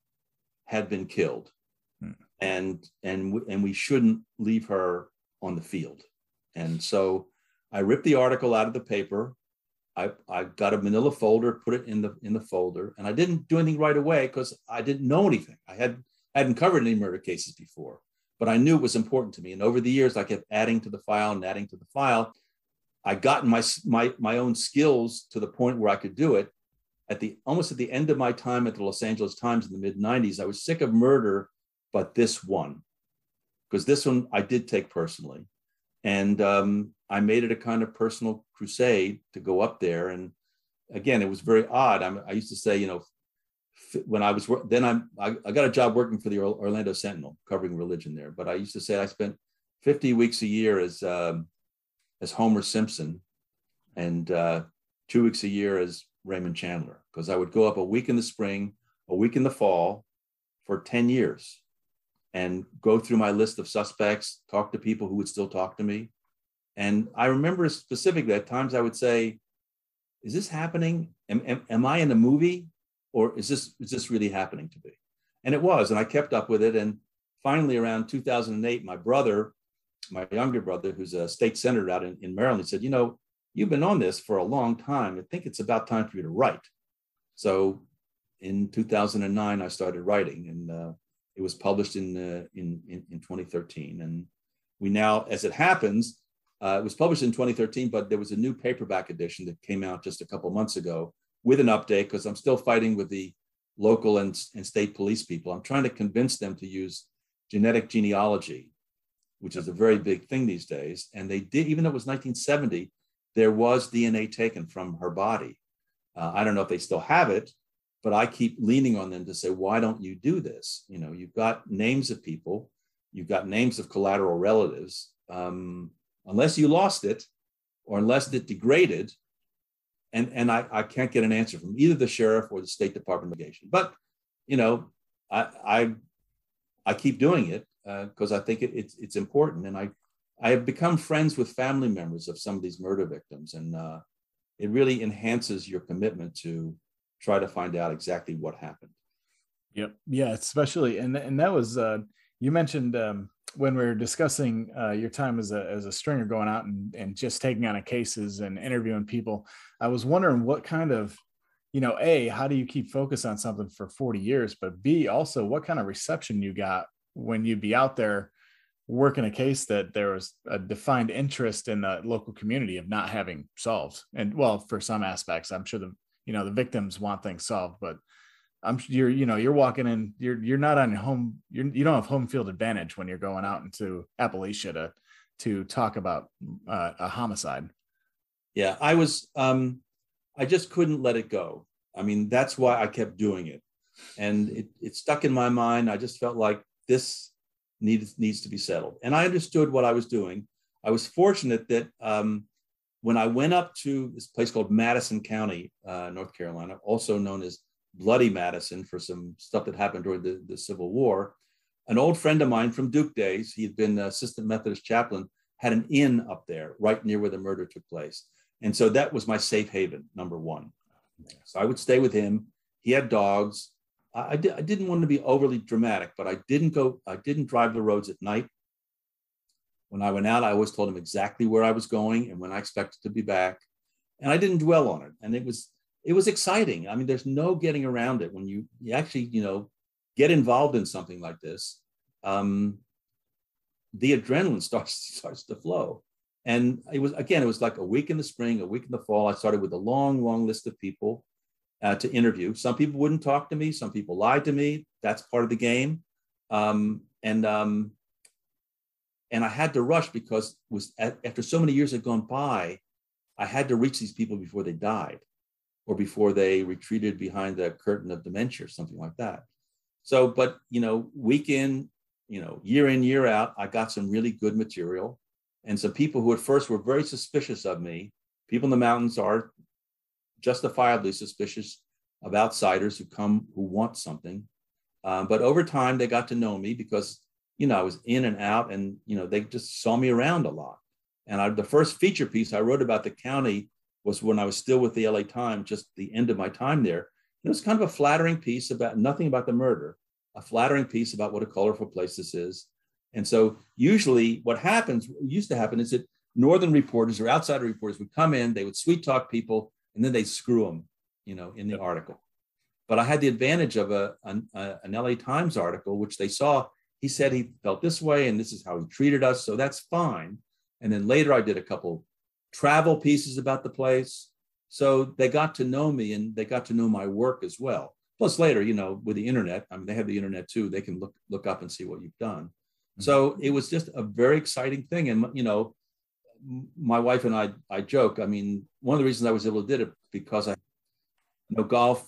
had been killed, hmm. and and and we shouldn't leave her on the field. And so I ripped the article out of the paper. I, I got a manila folder, put it in the in the folder, and I didn't do anything right away because I didn't know anything. I had I hadn't covered any murder cases before. But I knew it was important to me. And over the years, I kept adding to the file and adding to the file. I got my, my, my own skills to the point where I could do it. At the almost at the end of my time at the Los Angeles Times in the mid nineties, I was sick of murder, but this one, because this one I did take personally. And um, I made it a kind of personal crusade to go up there. And again, it was very odd. I'm, I used to say, you know, when I was, then I'm, I, I got a job working for the Orlando Sentinel, covering religion there. But I used to say I spent fifty weeks a year as, um, as Homer Simpson and uh, two weeks a year as Raymond Chandler, because I would go up a week in the spring, a week in the fall for ten years and go through my list of suspects, talk to people who would still talk to me. And I remember specifically at times I would say, is this happening? Am, am, am I in a movie? Or is this, is this really happening to me? And it was, and I kept up with it. And finally, around two thousand eight, my brother, my younger brother, who's a state senator out in, in Maryland, said, you know, you've been on this for a long time. I think it's about time for you to write. So in two thousand nine, I started writing, and uh, it was published in, uh, in, in, in twenty thirteen. And we now, as it happens, uh, it was published in twenty thirteen, but there was a new paperback edition that came out just a couple months ago with an update, because I'm still fighting with the local and, and state police people. I'm trying to convince them to use genetic genealogy, which is a very big thing these days. And they did, even though it was nineteen seventy, there was D N A taken from her body. Uh, I don't know if they still have it, but I keep leaning on them to say, why don't you do this? You know, you've got names of people, you've got names of collateral relatives. Um, unless you lost it, or unless it degraded, And, and I, I can't get an answer from either the sheriff or the State Department of Investigation. But, you know, I I, I keep doing it because uh, I think it, it's it's important. And I, I have become friends with family members of some of these murder victims. And uh, it really enhances your commitment to try to find out exactly what happened. Yep. Yeah, especially. And, and that was, uh, you mentioned um, when we were discussing uh, your time as a, as a stringer going out and, and just taking on cases and interviewing people, I was wondering what kind of, you know, A, how do you keep focus on something for forty years, but B, also what kind of reception you got when you'd be out there working a case that there was a defined interest in the local community of not having solved. And well, for some aspects, I'm sure the, you know, the victims want things solved, but I'm you're, you know, you're walking in, you're, you're not on home, you're, you don't have home field advantage when you're going out into Appalachia to, to talk about uh, a homicide. Yeah, I was, um, I just couldn't let it go. I mean, that's why I kept doing it. And it, it stuck in my mind. I just felt like this needs, needs to be settled. And I understood what I was doing. I was fortunate that um, when I went up to this place called Madison County, uh, North Carolina, also known as Bloody Madison for some stuff that happened during the, the Civil War, an old friend of mine from Duke days, he had been assistant Methodist chaplain, had an inn up there right near where the murder took place. And so that was my safe haven, number one. So I would stay with him. He had dogs. I, I, di- I didn't want to be overly dramatic, but I didn't go, I didn't drive the roads at night. When I went out, I always told him exactly where I was going and when I expected to be back. And I didn't dwell on it. And it was, it was exciting. I mean, there's no getting around it when you, you actually, you know, get involved in something like this. Um, the adrenaline starts, starts to flow. And it was, again, it was like a week in the spring, a week in the fall. I started with a long, long list of people uh, to interview. Some people wouldn't talk to me. Some people lied to me. That's part of the game. Um, and um, and I had to rush because it was after so many years had gone by, I had to reach these people before they died or before they retreated behind the curtain of dementia or something like that. So, but, you know, week in, you know, year in, year out, I got some really good material. And some people who at first were very suspicious of me, people in the mountains are justifiably suspicious of outsiders who come, who want something. Um, but over time, they got to know me because, you know, I was in and out and, you know, they just saw me around a lot. And I, the first feature piece I wrote about the county was when I was still with the L A Times, just the end of my time there. It was kind of a flattering piece about nothing about the murder, a flattering piece about what a colorful place this is. And so usually what happens, what used to happen is that northern reporters or outsider reporters would come in, they would sweet talk people, and then they'd screw them, you know, in the article. But I had the advantage of a, an, a, an L A Times article, which they saw, he said he felt this way, and this is how he treated us, so that's fine. And then later I did a couple travel pieces about the place. So they got to know me and they got to know my work as well. Plus later, you know, with the internet, I mean, they have the internet too, they can look, look up and see what you've done. So it was just a very exciting thing. And, you know, my wife and I, I joke, I mean, one of the reasons I was able to do it because I had no golf,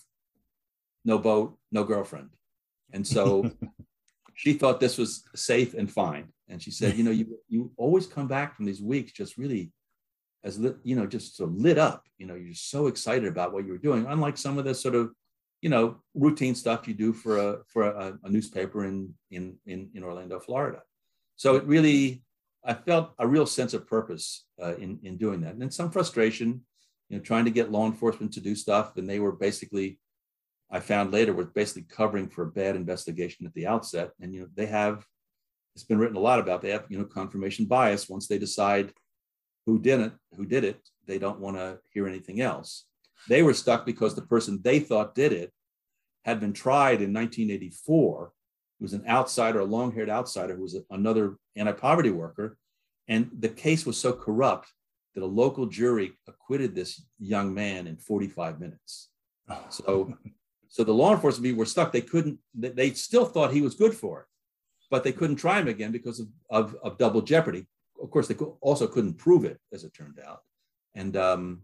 no boat, no girlfriend. And so she thought this was safe and fine. And she said, you know, you, you always come back from these weeks just really as, lit, you know, just so lit up, you know, you're so excited about what you were doing. Unlike some of the sort of, you know, routine stuff you do for a for a, a newspaper in, in in in Orlando, Florida. So it really, I felt a real sense of purpose uh, in in doing that, and then some frustration, you know, trying to get law enforcement to do stuff, and they were basically, I found later, were basically covering for a bad investigation at the outset, and you know, they have, it's been written a lot about, they have, you know, confirmation bias. Once they decide who did it, who did it, they don't want to hear anything else. They were stuck because the person they thought did it had been tried in nineteen eighty-four. It was an outsider, a long-haired outsider who was a, another anti-poverty worker. And the case was so corrupt that a local jury acquitted this young man in forty-five minutes. So, so the law enforcement were stuck. They couldn't, they still thought he was good for it, but they couldn't try him again because of, of, of double jeopardy. Of course, they also couldn't prove it, as it turned out. And um,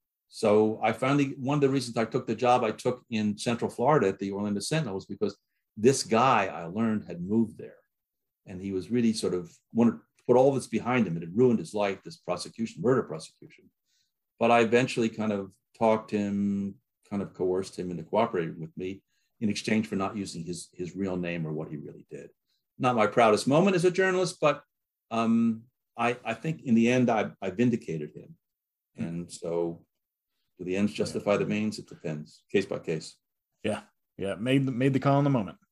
so I finally, one of the reasons I took the job I took in Central Florida at the Orlando Sentinel was because this guy I learned had moved there. And he was really sort of wanted to put all this behind him. It had ruined his life, this prosecution, murder prosecution. But I eventually kind of talked him, kind of coerced him into cooperating with me in exchange for not using his, his real name or what he really did. Not my proudest moment as a journalist, but um, I, I think in the end, I, I vindicated him. And so do the ends justify the means? It depends, case by case. Yeah, yeah, made the, made the call in the moment.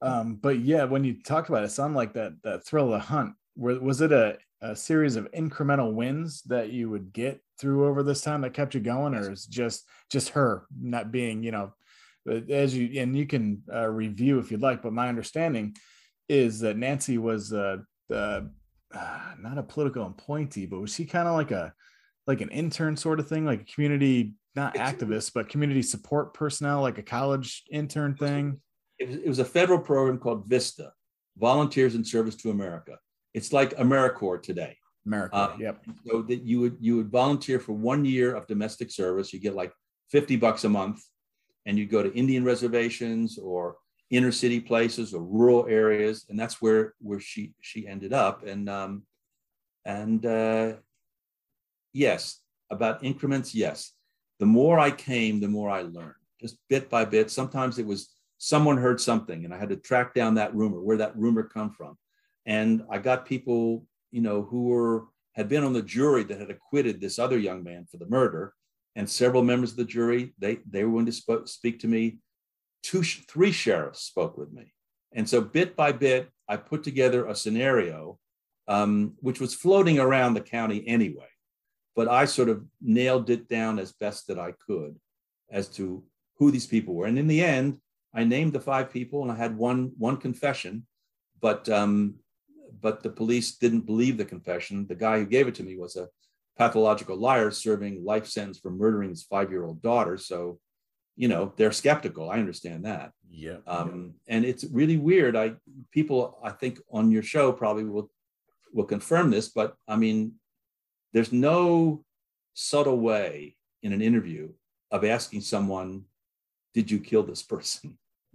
Um, but yeah, when you talked about it, it sounded like that that thrill of the hunt. Were, was it a, a series of incremental wins that you would get through over this time that kept you going, or is just just her not being, you know, as you and you can uh, review if you'd like, but my understanding is that Nancy was uh, uh, uh, not a political appointee, but was she kind of like a like an intern sort of thing, like a community, not It's, activist, but community support personnel, like a college intern thing? it was, it was a federal program called VISTA, Volunteers in Service to America. It's like AmeriCorps today. America, Uh, yep. So that you would you would volunteer for one year of domestic service. You get like fifty bucks a month, and you go to Indian reservations or inner city places or rural areas, and that's where where she she ended up. And um, and uh, yes, about increments, yes. The more I came, the more I learned, just bit by bit. Sometimes it was someone heard something, and I had to track down that rumor, where that rumor come from. And I got people, you know, who were had been on the jury that had acquitted this other young man for the murder, and several members of the jury, they they were willing to sp- speak to me. Two, three sheriffs spoke with me, and so bit by bit, I put together a scenario, um, which was floating around the county anyway, but I sort of nailed it down as best that I could as to who these people were. And in the end, I named the five people, and I had one one confession, but um, but the police didn't believe the confession. The guy who gave it to me was a pathological liar serving life sentence for murdering his five-year-old daughter. So, you know, they're skeptical. I understand that. Yeah. Um, and it's really weird. I people, I think, on your show probably will will confirm this, but I mean, there's no subtle way in an interview of asking someone, "Did you kill this person?"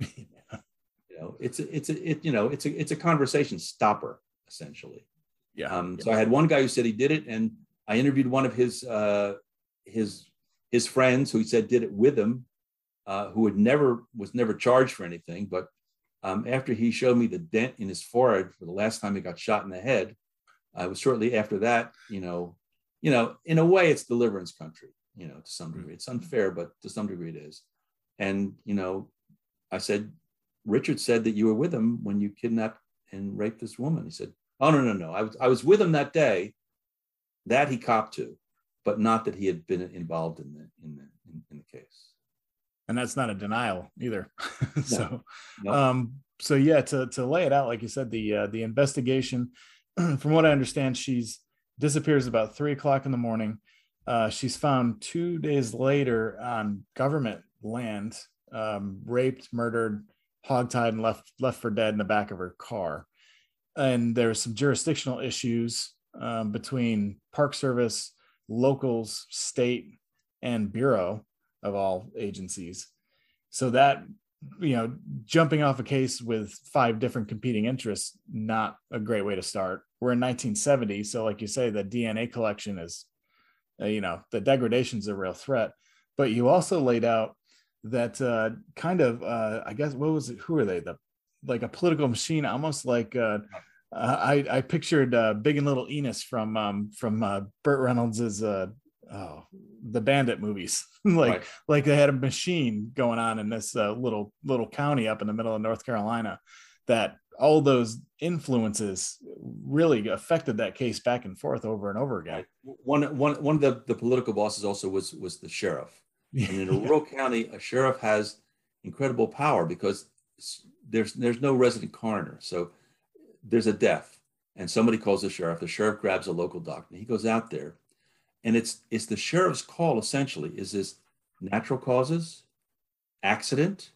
You know, it's a, it's a, it, you know, it's a, it's a conversation stopper essentially. Yeah. Um, yeah. So I had one guy who said he did it, and I interviewed one of his uh, his his friends who he said did it with him, uh, who had never was never charged for anything. But um, after he showed me the dent in his forehead for the last time he got shot in the head, uh, it was shortly after that. You know, you know, in a way, it's deliverance country. You know, to some degree, it's unfair, but to some degree, it is. And you know, I said, Richard said that you were with him when you kidnapped and raped this woman. He said, "Oh no, no, no. I was I was with him that day." That he copped to, but not that he had been involved in the in the in, in the case. And that's not a denial either. so, no. um, so yeah, to to lay it out, like you said, the uh, the investigation, from what I understand, she's disappears about three o'clock in the morning. Uh, she's found two days later on government land, um, raped, murdered, hogtied, and left left for dead in the back of her car. And there's some jurisdictional issues um, between Park Service, locals, state, and Bureau of all agencies. So that, you know, jumping off a case with five different competing interests, not a great way to start. We're in nineteen seventy. So like you say, the D N A collection is, uh, you know, the degradation's a real threat. But you also laid out that uh, kind of, uh, I guess, what was it? Who are they? The like a political machine, almost like uh, uh, I, I pictured uh, Big and Little Enos from um, from uh, Burt Reynolds's uh, oh, the Bandit movies. like Right. like they had a machine going on in this uh, little little county up in the middle of North Carolina, that all those influences really affected that case back and forth over and over again. Right. One one one of the, the political bosses also was was the sheriff. And in a rural county, a sheriff has incredible power because there's there's no resident coroner. So there's a death and somebody calls the sheriff. The sheriff grabs a local doctor. He goes out there, and it's it's the sheriff's call essentially. Is this natural causes, accident,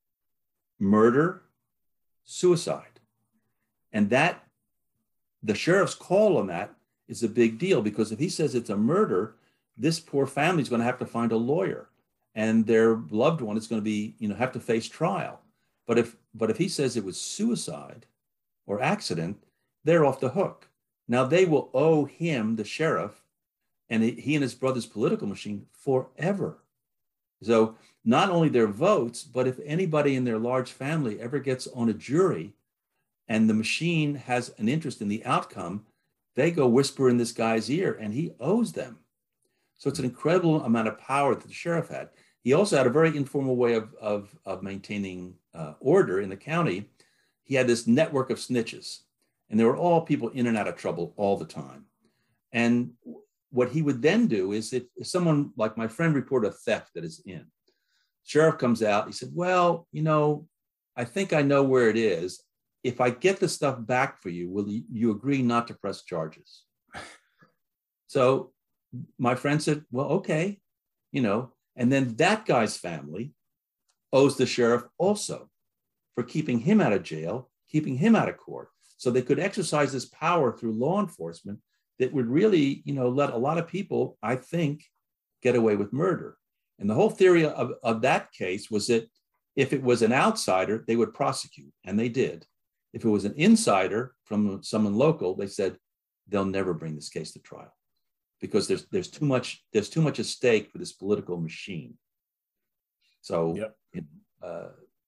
murder, suicide? And that the sheriff's call on that is a big deal, because if he says it's a murder, this poor family is going to have to find a lawyer, and their loved one is going to be, you know, have to face trial. But if but if he says it was suicide or accident, they're off the hook. Now they will owe him, the sheriff, and he and his brother's political machine forever. So not only their votes, but if anybody in their large family ever gets on a jury and the machine has an interest in the outcome, they go whisper in this guy's ear, and he owes them. So it's an incredible amount of power that the sheriff had. He also had a very informal way of, of, of maintaining uh, order in the county. he had this network of snitches, and they were all people in and out of trouble all the time. And what he would then do is if, if someone like my friend reported a theft that is in, sheriff comes out, he said, well, you know, I think I know where it is. If I get the stuff back for you, will you, you agree not to press charges? So my friend said, well, okay, you know, and then that guy's family owes the sheriff also for keeping him out of jail, keeping him out of court. So they could exercise this power through law enforcement that would really, you know, let a lot of people, I think, get away with murder. And the whole theory of, of that case was that if it was an outsider, they would prosecute, and they did. If it was an insider from someone local, they said they'll never bring this case to trial because there's there's too much there's too much at stake for this political machine. So, yep. it, uh,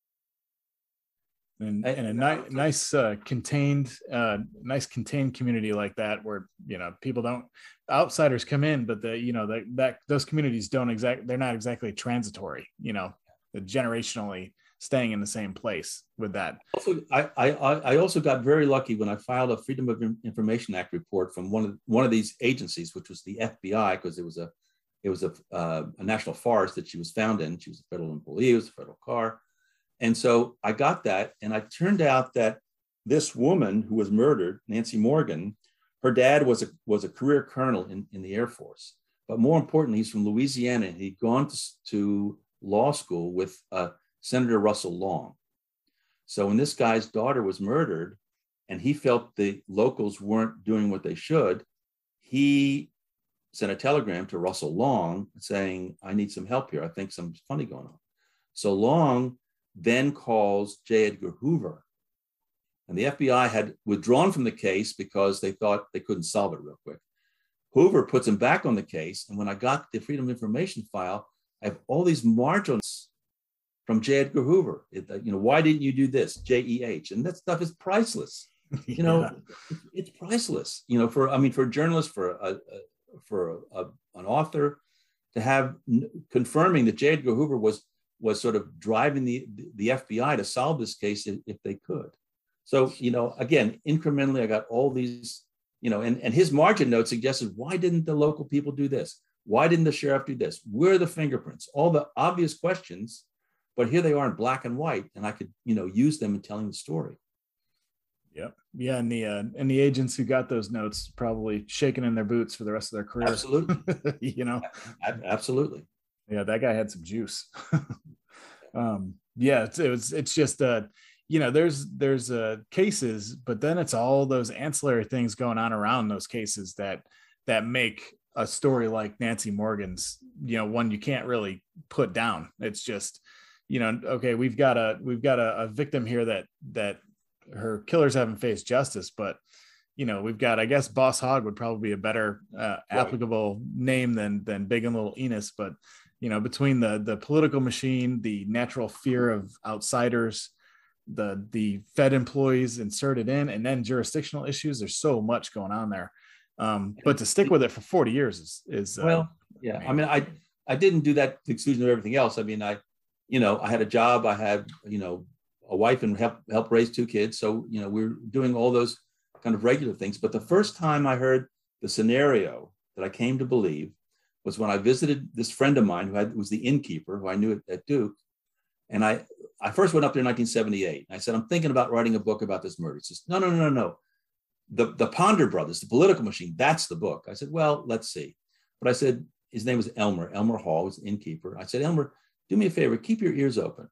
and, and a ni- nice uh, contained, uh, nice contained community like that, where you know people don't outsiders come in, but the you know that that those communities don't exact they're not exactly transitory. You know, the generationally staying in the same place with that. Also, I, I I also got very lucky when I filed a Freedom of Information Act report from one of one of these agencies, which was the F B I, because it was a it was a uh, a national forest that she was found in. She was a federal employee. It was a federal car. And so I got that, and it turned out that this woman who was murdered, Nancy Morgan, her dad was a was a career colonel in, in the Air Force. But more importantly, he's from Louisiana, and he'd gone to, to law school with uh, Senator Russell Long. So when this guy's daughter was murdered, and he felt the locals weren't doing what they should, he sent a telegram to Russell Long saying, I need some help here. I think something's funny going on. So Long then calls J. Edgar Hoover. And the F B I had withdrawn from the case because they thought they couldn't solve it real quick. Hoover puts him back on the case. And when I got the Freedom of Information file, I have all these margins from J. Edgar Hoover. It, you know, why didn't you do this? J E H. And that stuff is priceless. You know, yeah. It's priceless, you know, for, I mean, for a journalist, for a, a for a, a, an author to have n- confirming that J. Edgar Hoover was was sort of driving the, the F B I to solve this case if, if they could. So, you know, again, incrementally, I got all these, you know, and, and his margin note suggested, why didn't the local people do this? Why didn't the sheriff do this? Where are the fingerprints? All the obvious questions, but here they are in black and white, and I could, you know, use them in telling the story. Yep. Yeah. And the, uh, and the agents who got those notes probably shaking in their boots for the rest of their career. Absolutely. You know, absolutely. Yeah. That guy had some juice. um, yeah. It's, it was, it's just, uh, you know, there's, there's uh cases, but then it's all those ancillary things going on around those cases that, that make a story like Nancy Morgan's, you know, one you can't really put down. It's just, you know, okay, we've got a, we've got a, a victim here that, that, her killers haven't faced justice, but you know, we've got, I guess Boss Hogg would probably be a better uh, applicable name than, than Big and Little Enos. But, you know, between the, the political machine, the natural fear of outsiders, the, the Fed employees inserted in, and then jurisdictional issues, there's so much going on there. Um, but to stick with it for forty years is, is, well, uh, yeah. I mean, I, I didn't do that to the exclusion of everything else. I mean, I, you know, I had a job, I had, you know, a wife and help help raise two kids. So, you know, we we're doing all those kind of regular things. But the first time I heard the scenario that I came to believe was when I visited this friend of mine who had, was the innkeeper who I knew at, at Duke. And I, I first went up there in nineteen seventy-eight. I said, I'm thinking about writing a book about this murder. He says, no, no, no, no, no. The, the Ponder Brothers, the political machine, that's the book. I said, well, let's see. But I said, his name was Elmer, Elmer Hall was the innkeeper. I said, Elmer, do me a favor, keep your ears open.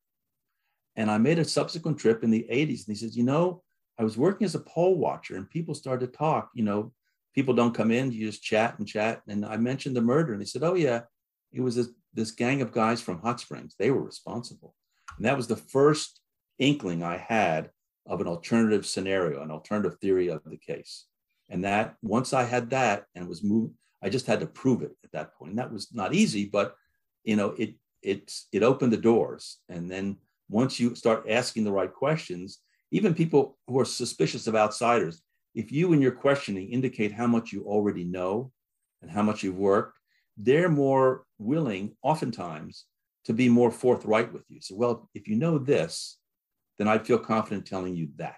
And I made a subsequent trip in the eighties. And he says, you know, I was working as a poll watcher and people started to talk, you know, people don't come in, you just chat and chat. And I mentioned the murder. And he said, oh yeah, it was this, this gang of guys from Hot Springs. They were responsible. And that was the first inkling I had of an alternative scenario, an alternative theory of the case. And that once I had that and was moved, I just had to prove it at that point. And that was not easy, but you know, it, it's, it opened the doors. And then once you start asking the right questions, even people who are suspicious of outsiders, if you in your questioning indicate how much you already know and how much you've worked, they're more willing, oftentimes, to be more forthright with you. So, well, if you know this, then I'd feel confident telling you that.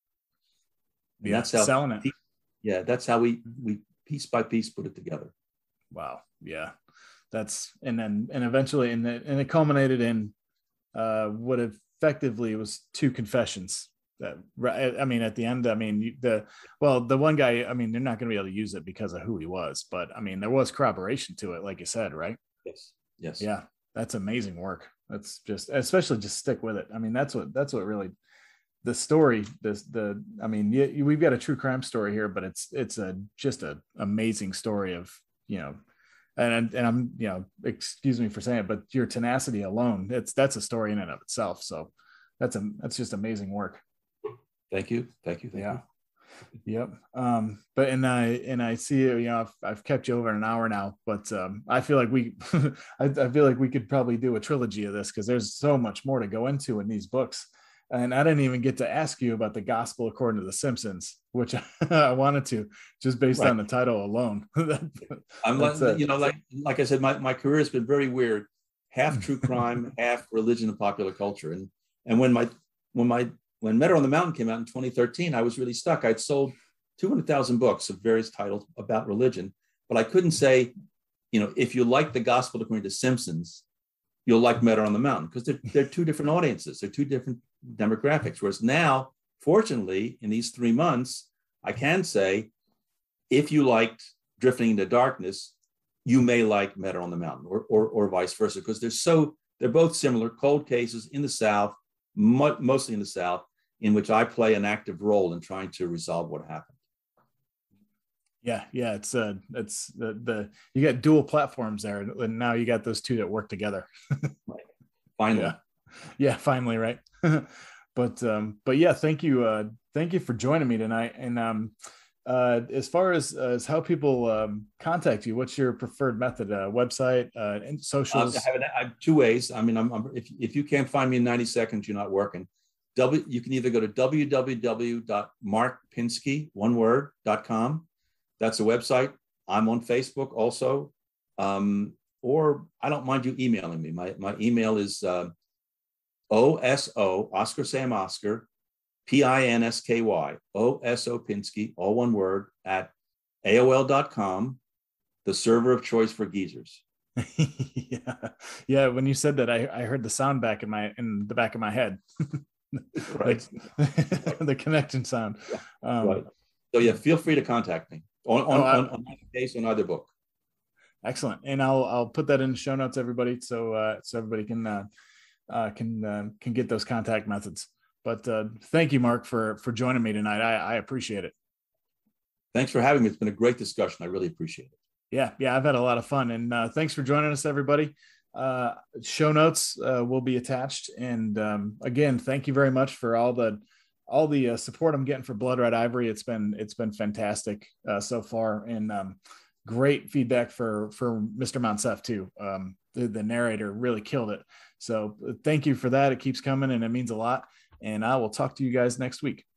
And yeah, that's how selling it. Yeah, that's how we we piece by piece put it together. Wow. Yeah. That's and then and eventually and it, and it culminated in uh what effectively was two confessions. That I mean, at the end, I mean, the well, the one guy, I mean, they're not going to be able to use it because of who he was, but I mean, there was corroboration to it, like you said, right? Yes. Yes. Yeah, that's amazing work. That's just, especially just stick with it. I mean, that's what that's what really the story. This the I mean, you, we've got a true crime story here, but it's it's a just a amazing story of you know, and and I'm you know, excuse me for saying it, but your tenacity alone, it's that's a story in and of itself. So that's a that's just amazing work. Thank you. Thank you. Thank yeah. you. Yep. Um, but and I and I see you know I've, I've kept you over an hour now, but um, I feel like we I, I feel like we could probably do a trilogy of this because there's so much more to go into in these books. And I didn't even get to ask you about the Gospel According to the Simpsons, which I wanted to just based right. on the title alone. I'm like, you know, like like I said, my, my career has been very weird, half true crime, half religion and popular culture. And and when my when my When Meadow on the Mountain came out in twenty thirteen, I was really stuck. I'd sold two hundred thousand books of various titles about religion, but I couldn't say, you know, if you like the Gospel According to Simpsons, you'll like Meadow on the Mountain, because they're, they're two different audiences. They're two different demographics. Whereas now, fortunately, in these three months, I can say, if you liked Drifting into Darkness, you may like Meadow on the Mountain, or, or, or vice versa, because they're so, they're both similar cold cases in the South, mo- mostly in the South, in which I play an active role in trying to resolve what happened. Yeah, yeah, it's uh, it's the the you got dual platforms there, and now you got those two that work together. Right. Finally, yeah, yeah, finally, right? but um, but yeah, thank you, uh, thank you for joining me tonight. And um, uh, as far as as how people um, contact you, what's your preferred method? Uh, website, uh, and socials? Um, I, have, I have two ways. I mean, I'm, I'm, if if you can't find me in ninety seconds, you're not working. W, you can either go to w w w dot mark pinsky, one word, dot com. That's a website. I'm on Facebook also. Um, or I don't mind you emailing me. My, my email is uh, O S O, Oscar Sam Oscar, P I N S K Y, O S O Pinsky, all one word, at A O L dot com, the server of choice for geezers. yeah. Yeah. When you said that, I, I heard the sound back in my in the back of my head. Right. The connection sound. Um, right. So yeah, feel free to contact me on on, oh, on, on either case, on either book. Excellent. And I'll I'll put that in the show notes, everybody, so uh, so everybody can uh, uh, can uh, can get those contact methods. But uh, thank you, Mark, for for joining me tonight. I, I appreciate it. Thanks for having me. It's been a great discussion. I really appreciate it. Yeah, yeah, I've had a lot of fun, and uh, thanks for joining us, everybody. Uh, show notes uh, will be attached, and um, again, thank you very much for all the all the uh, support I'm getting for Blood Red Ivory. It's been it's been fantastic uh, so far, and um, great feedback for for Mister Mounsef too. Um, the, the narrator really killed it. So thank you for that. It keeps coming, and it means a lot. And I will talk to you guys next week.